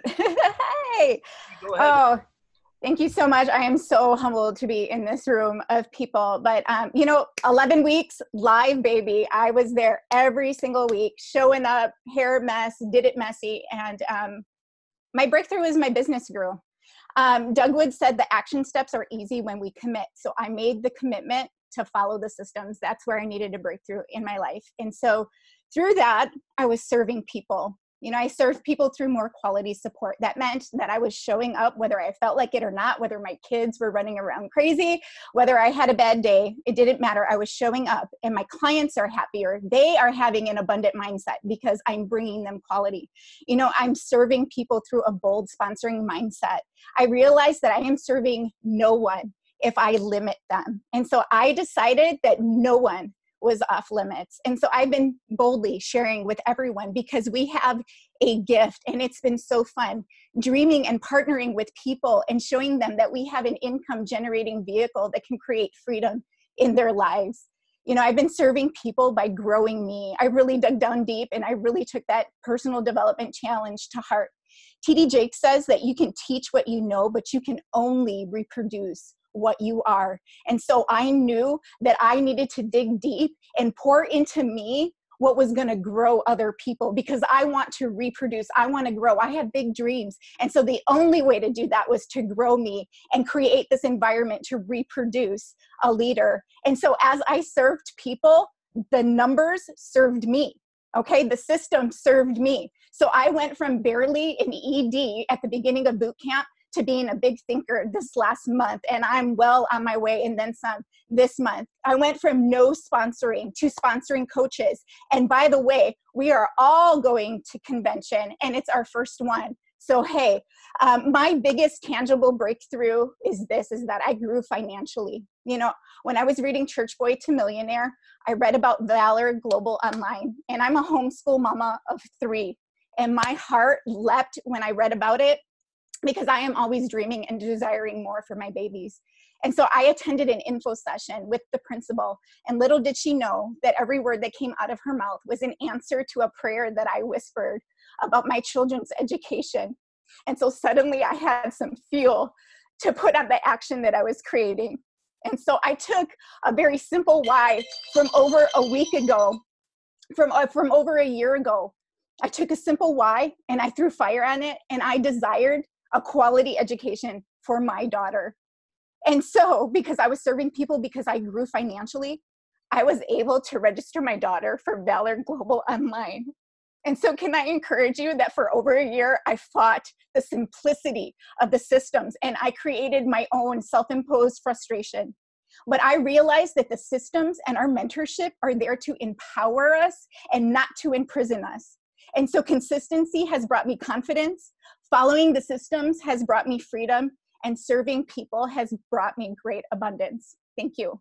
Hey. Go ahead. Oh, thank you so much. I am so humbled to be in this room of people. But, um, you know, eleven weeks, live baby. I was there every single week, showing up, hair mess, did it messy. And um, my breakthrough is my business grew. Um, Doug Wood said the action steps are easy when we commit. So I made the commitment to follow the systems. That's where I needed a breakthrough in my life. And so through that, I was serving people. You know, I served people through more quality support. That meant that I was showing up whether I felt like it or not, whether my kids were running around crazy, whether I had a bad day, it didn't matter. I was showing up and my clients are happier. They are having an abundant mindset because I'm bringing them quality. You know, I'm serving people through a bold sponsoring mindset. I realized that I am serving no one if I limit them. And so I decided that no one was off limits. And so I've been boldly sharing with everyone because we have a gift and it's been so fun dreaming and partnering with people and showing them that we have an income generating vehicle that can create freedom in their lives. You know, I've been serving people by growing me. I really dug down deep and I really took that personal development challenge to heart. T D Jakes says that you can teach what you know, but you can only reproduce what you are. And so I knew that I needed to dig deep and pour into me what was going to grow other people because I want to reproduce. I want to grow. I have big dreams. And so the only way to do that was to grow me and create this environment to reproduce a leader. And so as I served people, the numbers served me. Okay, the system served me. So I went from barely an E D at the beginning of boot camp to being a big thinker this last month. And I'm well on my way and then some this month. I went from no sponsoring to sponsoring coaches. And by the way, we are all going to convention and it's our first one. So, hey, um, my biggest tangible breakthrough is this, is that I grew financially. You know, when I was reading Church Boy to Millionaire, I read about Valor Global Online, and I'm a homeschool mama of three. And my heart leapt when I read about it, because I am always dreaming and desiring more for my babies. And so I attended an info session with the principal, and little did she know that every word that came out of her mouth was an answer to a prayer that I whispered about my children's education. And so suddenly I had some fuel to put on the action that I was creating. And so I took a very simple why from over a week ago, from, uh, from over a year ago. I took a simple why and I threw fire on it, and I desired a quality education for my daughter. And so because I was serving people, because I grew financially, I was able to register my daughter for Valor Global Online. And so can I encourage you that for over a year, I fought the simplicity of the systems and I created my own self-imposed frustration. But I realized that the systems and our mentorship are there to empower us and not to imprison us. And so consistency has brought me confidence, following the systems has brought me freedom, and serving people has brought me great abundance. Thank you.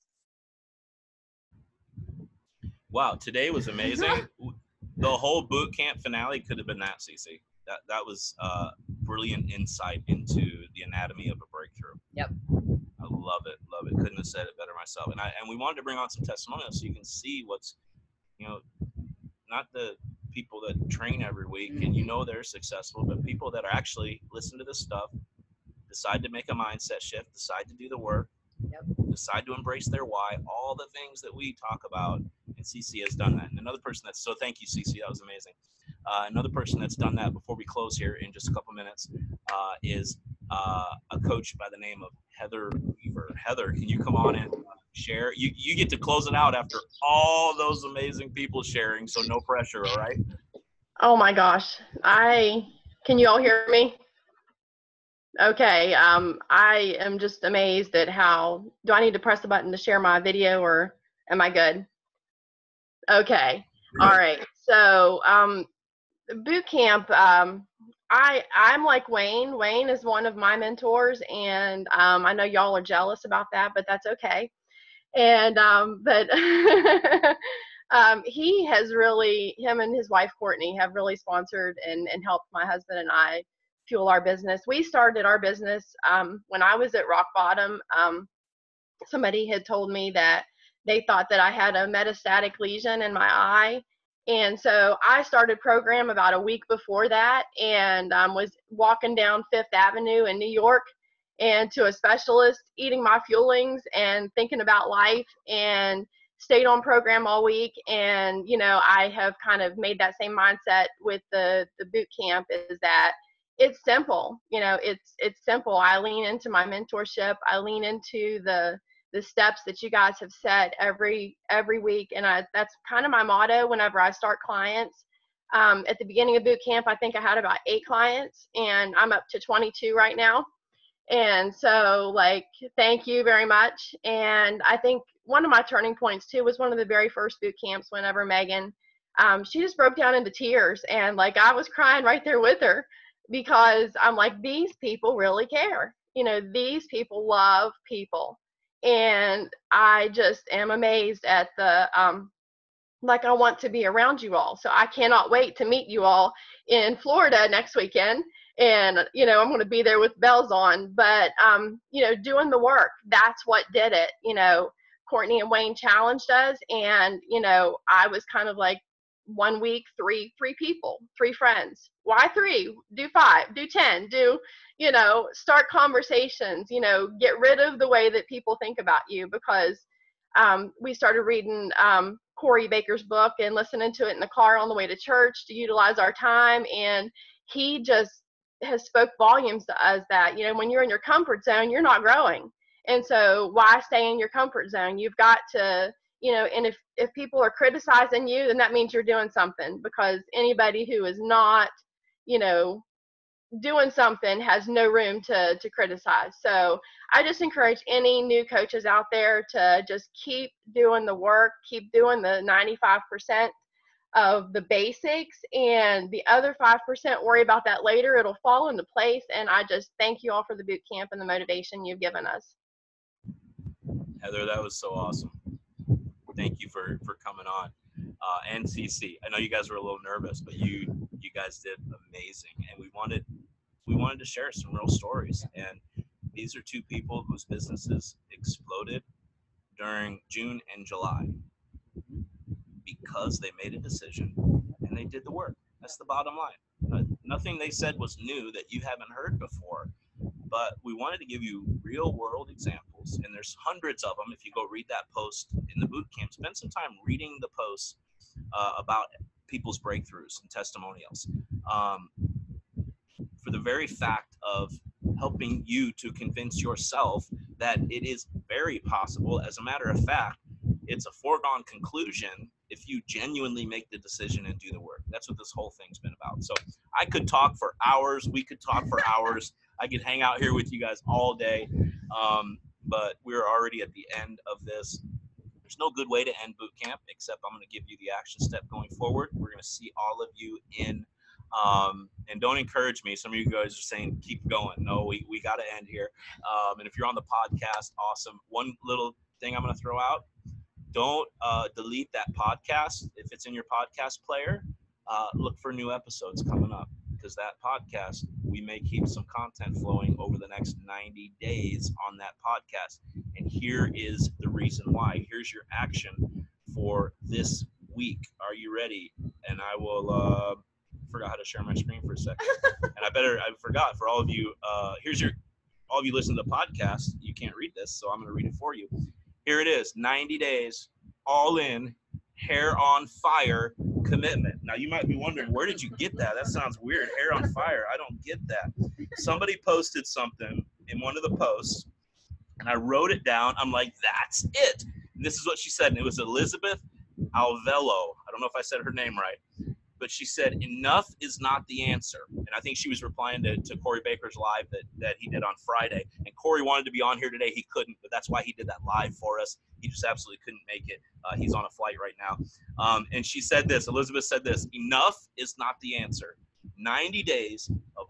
Wow, today was amazing. The whole boot camp finale could have been that, Cece. That that was uh, brilliant insight into the anatomy of a breakthrough. Yep. I love it, love it. Couldn't have said it better myself. And I and we wanted to bring on some testimonials so you can see what's, you know, not the people that train every week and you know they're successful, but people that are actually listen to this stuff, decide to make a mindset shift, decide to do the work, Yep. decide to embrace their why, all the things that we talk about, and Cece has done that. And another person that's, so thank you, Cece, that was amazing. Uh, another person that's done that before we close here in just a couple minutes uh, is uh, a coach by the name of Heather Weaver. Heather, can you come on and share? You you get to close it out after all those amazing people sharing, so no pressure, all right? Oh my gosh. I, can you all hear me? Okay. Um, I am just amazed at how, do I need to press the button to share my video or am I good? Okay. All right. So, um, boot camp, um, I I'm like Wayne. Wayne is one of my mentors, and um, I know y'all are jealous about that, but that's okay. And um, but um, he has really, him and his wife Courtney have really sponsored and, and helped my husband and I fuel our business. We started our business um, when I was at rock bottom. Um, somebody had told me that they thought that I had a metastatic lesion in my eye. And so I started program about a week before that, and um, was walking down Fifth Avenue in New York and to a specialist, eating my fuelings and thinking about life, and stayed on program all week. And, you know, I have kind of made that same mindset with the, the boot camp, is that it's simple. You know, it's, it's simple. I lean into my mentorship. I lean into the, the steps that you guys have set every, every week. And I, that's kind of my motto whenever I start clients. Um, at the beginning of boot camp, I think I had about eight clients, and I'm up to twenty-two right now. And so, like, thank you very much. And I think one of my turning points too was one of the very first boot camps, whenever Megan, um, she just broke down into tears, and like I was crying right there with her, because I'm like, these people really care. You know, these people love people. And I just am amazed at the, um, like, I want to be around you all. So I cannot wait to meet you all in Florida next weekend. And, you know, I'm going to be there with bells on, but, um, you know, doing the work, that's what did it. You know, Courtney and Wayne challenged us, and, you know, I was kind of like, one week, three, three people, three friends. Why three? Do five, do ten, do, you know, start conversations, you know, get rid of the way that people think about you, because um, we started reading um, Corey Baker's book and listening to it in the car on the way to church to utilize our time. And he just has spoke volumes to us that, you know, when you're in your comfort zone, you're not growing. And so why stay in your comfort zone? You've got to, you know, and if, if people are criticizing you, then that means you're doing something, because anybody who is not, you know, doing something has no room to, to criticize. So I just encourage any new coaches out there to just keep doing the work, keep doing the ninety-five percent of the basics, and the other five percent, worry about that later. It'll fall into place. And I just thank you all for the boot camp and the motivation you've given us. Heather, that was so awesome. Thank you for, for coming on. Uh, and C C, I know you guys were a little nervous, but you you guys did amazing, and we wanted we wanted to share some real stories. And these are two people whose businesses exploded during June and July because they made a decision and they did the work. That's the bottom line. Uh, nothing they said was new that you haven't heard before, but we wanted to give you real world examples, and there's hundreds of them. If you go read that post in the boot camp, spend some time reading the posts uh, about people's breakthroughs and testimonials, um, for the very fact of helping you to convince yourself that it is very possible. As a matter of fact, it's a foregone conclusion if you genuinely make the decision and do the work. That's what this whole thing's been about. So I could talk for hours. We could talk for hours. I could hang out here with you guys all day, um, but we're already at the end of this. There's no good way to end boot camp, except I'm going to give you the action step going forward. We're going to see all of you in, um, and don't encourage me. Some of you guys are saying, keep going. No, we, we got to end here. Um, and if you're on the podcast, awesome. One little thing I'm going to throw out, don't uh, delete that podcast. If it's in your podcast player, uh, look for new episodes coming up, because that podcast, we may keep some content flowing over the next ninety days on that podcast. And here is the reason why. Here's your action for this week. Are you ready? And I will, uh, forgot how to share my screen for a second. And I better, I forgot for all of you, uh, here's your, all of you listen to the podcast, you can't read this, so I'm going to read it for you. Here it is, ninety days, all in, hair on fire commitment. Now you might be wondering, where did you get that? That sounds weird. Hair on fire. I don't get that. Somebody posted something in one of the posts, and I wrote it down. I'm like, that's it. And this is what she said. And it was Elizabeth Alvello. I don't know if I said her name right, but she said, enough is not the answer. And I think she was replying to, to Corey Baker's live that, that he did on Friday. And Corey wanted to be on here today. He couldn't, but that's why he did that live for us. He just absolutely couldn't make it. Uh, he's on a flight right now. Um, and she said this, Elizabeth said this, enough is not the answer. ninety days of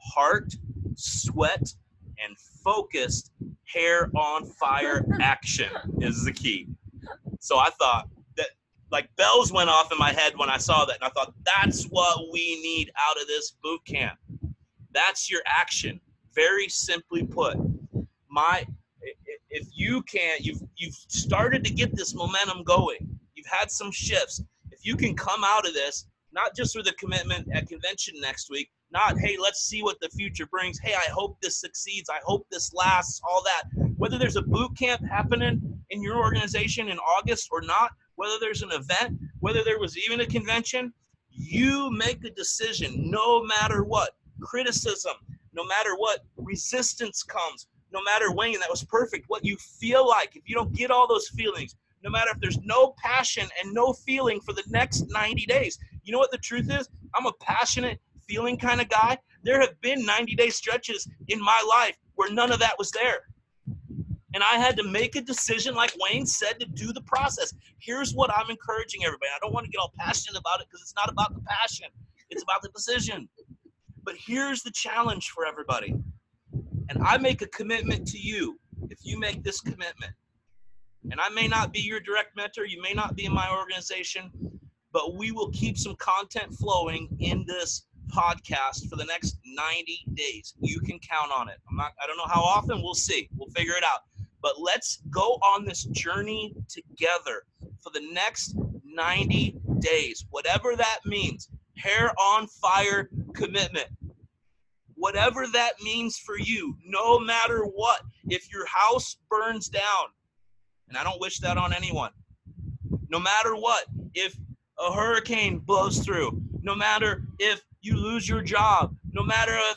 heart, sweat, and focused hair on fire action is the key. So I thought that, like, bells went off in my head when I saw that. And I thought, that's what we need out of this boot camp. That's your action. Very simply put, my, if you can't, you've, you've started to get this momentum going. You've had some shifts. If you can come out of this, not just with a commitment at convention next week, not, hey, let's see what the future brings. Hey, I hope this succeeds. I hope this lasts, all that. Whether there's a boot camp happening in your organization in August or not, whether there's an event, whether there was even a convention, you make a decision no matter what. Criticism, no matter what, resistance comes, no matter when, and that was perfect, what you feel like. If you don't get all those feelings, no matter if there's no passion and no feeling for the next ninety days. You know what the truth is? I'm a passionate, feeling kind of guy. There have been ninety-day stretches in my life where none of that was there. And I had to make a decision, like Wayne said, to do the process. Here's what I'm encouraging everybody. I don't want to get all passionate about it because it's not about the passion. It's about the decision. But here's the challenge for everybody. And I make a commitment to you if you make this commitment. And I may not be your direct mentor. You may not be in my organization. But we will keep some content flowing in this podcast for the next ninety days. You can count on it. I'm not, I don't know how often. We'll see. We'll figure it out. But let's go on this journey together for the next ninety days. Whatever that means. Hair on fire commitment. Whatever that means for you, no matter what. If your house burns down, and I don't wish that on anyone, no matter what, if a hurricane blows through, no matter if you lose your job, no matter if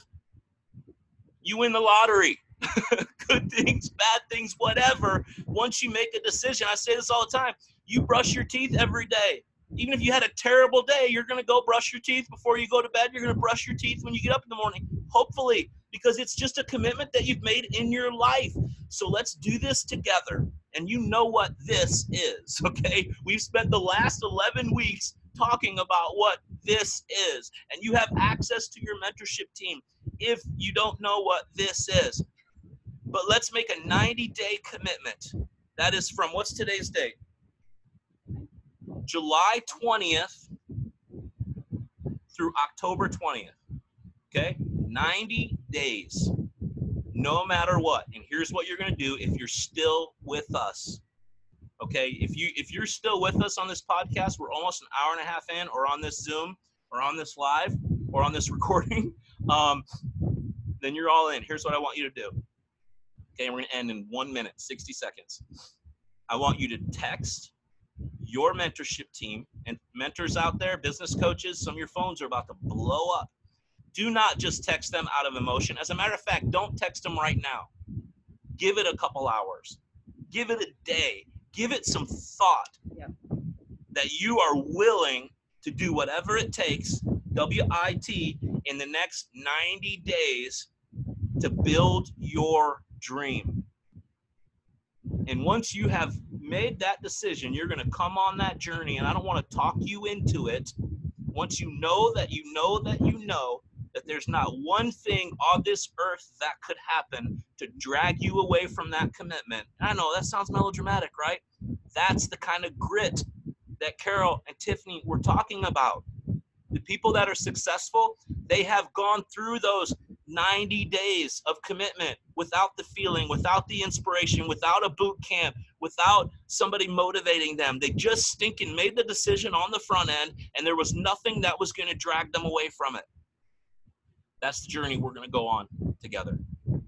you win the lottery, good things, bad things, whatever, once you make a decision, I say this all the time, you brush your teeth every day. Even if you had a terrible day, you're going to go brush your teeth before you go to bed. You're going to brush your teeth when you get up in the morning, hopefully, because it's just a commitment that you've made in your life. So let's do this together. And you know what this is, okay? We've spent the last eleven weeks talking about what this is. And you have access to your mentorship team if you don't know what this is. But let's make a ninety-day commitment. That is from, what's today's date? July twentieth through October twentieth, okay? ninety days, no matter what. And here's what you're going to do if you're still with us, okay? If, you, if you're still with us on this podcast, we're almost an hour and a half in, or on this Zoom, or on this live, or on this recording, um, then you're all in. Here's what I want you to do. Okay, we're going to end in one minute, sixty seconds. I want you to text your mentorship team, and mentors out there, business coaches, some of your phones are about to blow up. Do not just text them out of emotion. As a matter of fact, don't text them right now. Give it a couple hours. Give it a day. Give it some thought. Yep. That you are willing to do whatever it takes, W I T, in the next ninety days to build your dream. And once you have made that decision, you're going to come on that journey, and I don't want to talk you into it. Once you know that you know that you know that there's not one thing on this earth that could happen to drag you away from that commitment. And I know that sounds melodramatic, right? That's the kind of grit that Carol and Tiffany were talking about. The people that are successful, they have gone through those ninety days of commitment without the feeling, without the inspiration, without a boot camp, without somebody motivating them. They just stinking made the decision on the front end, and there was nothing that was going to drag them away from it. That's the journey we're going to go on together.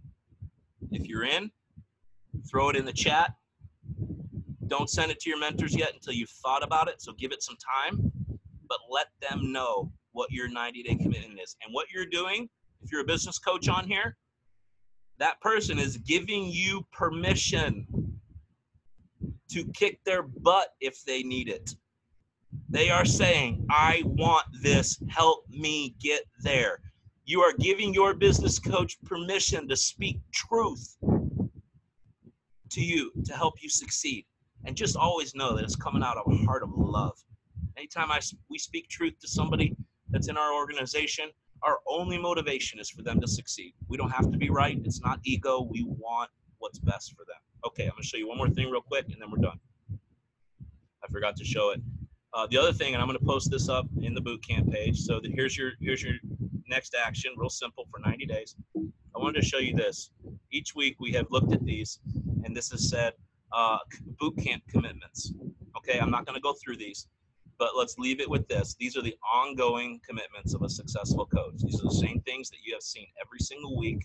If you're in, throw it in the chat. Don't send it to your mentors yet until you've thought about it, so give it some time, but let them know what your ninety-day commitment is. And what you're doing, if you're a business coach on here, that person is giving you permission to kick their butt if they need it. They are saying, I want this, help me get there. You are giving your business coach permission to speak truth to you, to help you succeed. And just always know that it's coming out of a heart of love. Anytime I, we speak truth to somebody that's in our organization, Our only motivation is for them to succeed. We don't have to be right. It's not ego. We want what's best for them. Okay, I'm gonna show you one more thing real quick and then we're done. I forgot to show it. Uh, the other thing, and I'm gonna post this up in the boot camp page. So that here's your here's your next action, real simple for ninety days. I wanted to show you this. Each week we have looked at these, and this is said uh, boot camp commitments. Okay, I'm not gonna go through these, but let's leave it with this. These are the ongoing commitments of a successful coach. These are the same things that you have seen every single week.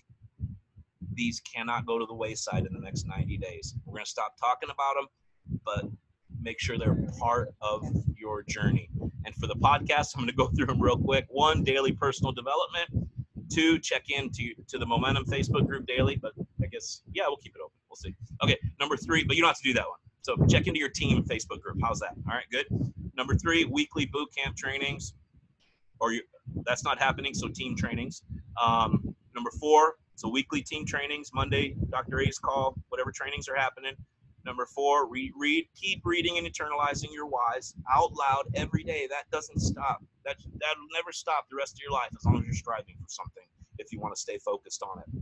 These cannot go to the wayside in the next ninety days. We're gonna stop talking about them, but make sure they're part of your journey. And for the podcast, I'm gonna go through them real quick. One, daily personal development. Two, check in to, to the Momentum Facebook group daily, but I guess, yeah, we'll keep it open. We'll see. Okay, number three, but you don't have to do that one. So check into your team Facebook group. How's that? All right, good. Number three, weekly boot camp trainings, or you, that's not happening, so team trainings. Um, number four, so weekly team trainings, Monday, Doctor A's call, whatever trainings are happening. Number four, read, read, keep reading and internalizing your whys out loud every day. That doesn't stop. That, that'll never stop the rest of your life as long as you're striving for something if you want to stay focused on it.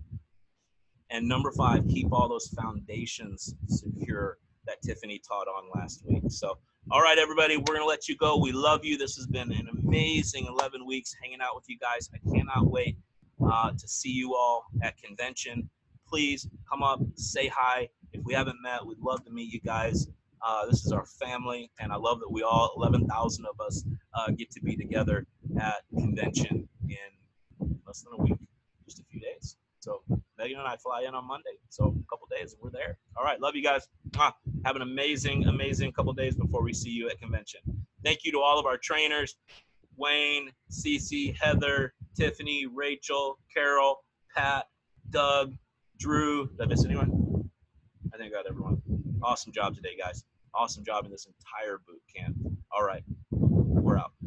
And number five, keep all those foundations secure that Tiffany taught on last week. So, all right, everybody, we're going to let you go. We love you. This has been an amazing eleven weeks hanging out with you guys. I cannot wait uh, to see you all at convention. Please come up, say hi. If we haven't met, we'd love to meet you guys. Uh, this is our family, and I love that we all, eleven thousand of us, uh, get to be together at convention in less than a week, just a few days. So Megan and I fly in on Monday, so a couple days, and we're there. All right, love you guys. Have an amazing, amazing couple days before we see you at convention. Thank you to all of our trainers, Wayne, Cece, Heather, Tiffany, Rachel, Carol, Pat, Doug, Drew. Did I miss anyone? I think I got everyone. Awesome job today, guys. Awesome job in this entire boot camp. All right, we're out.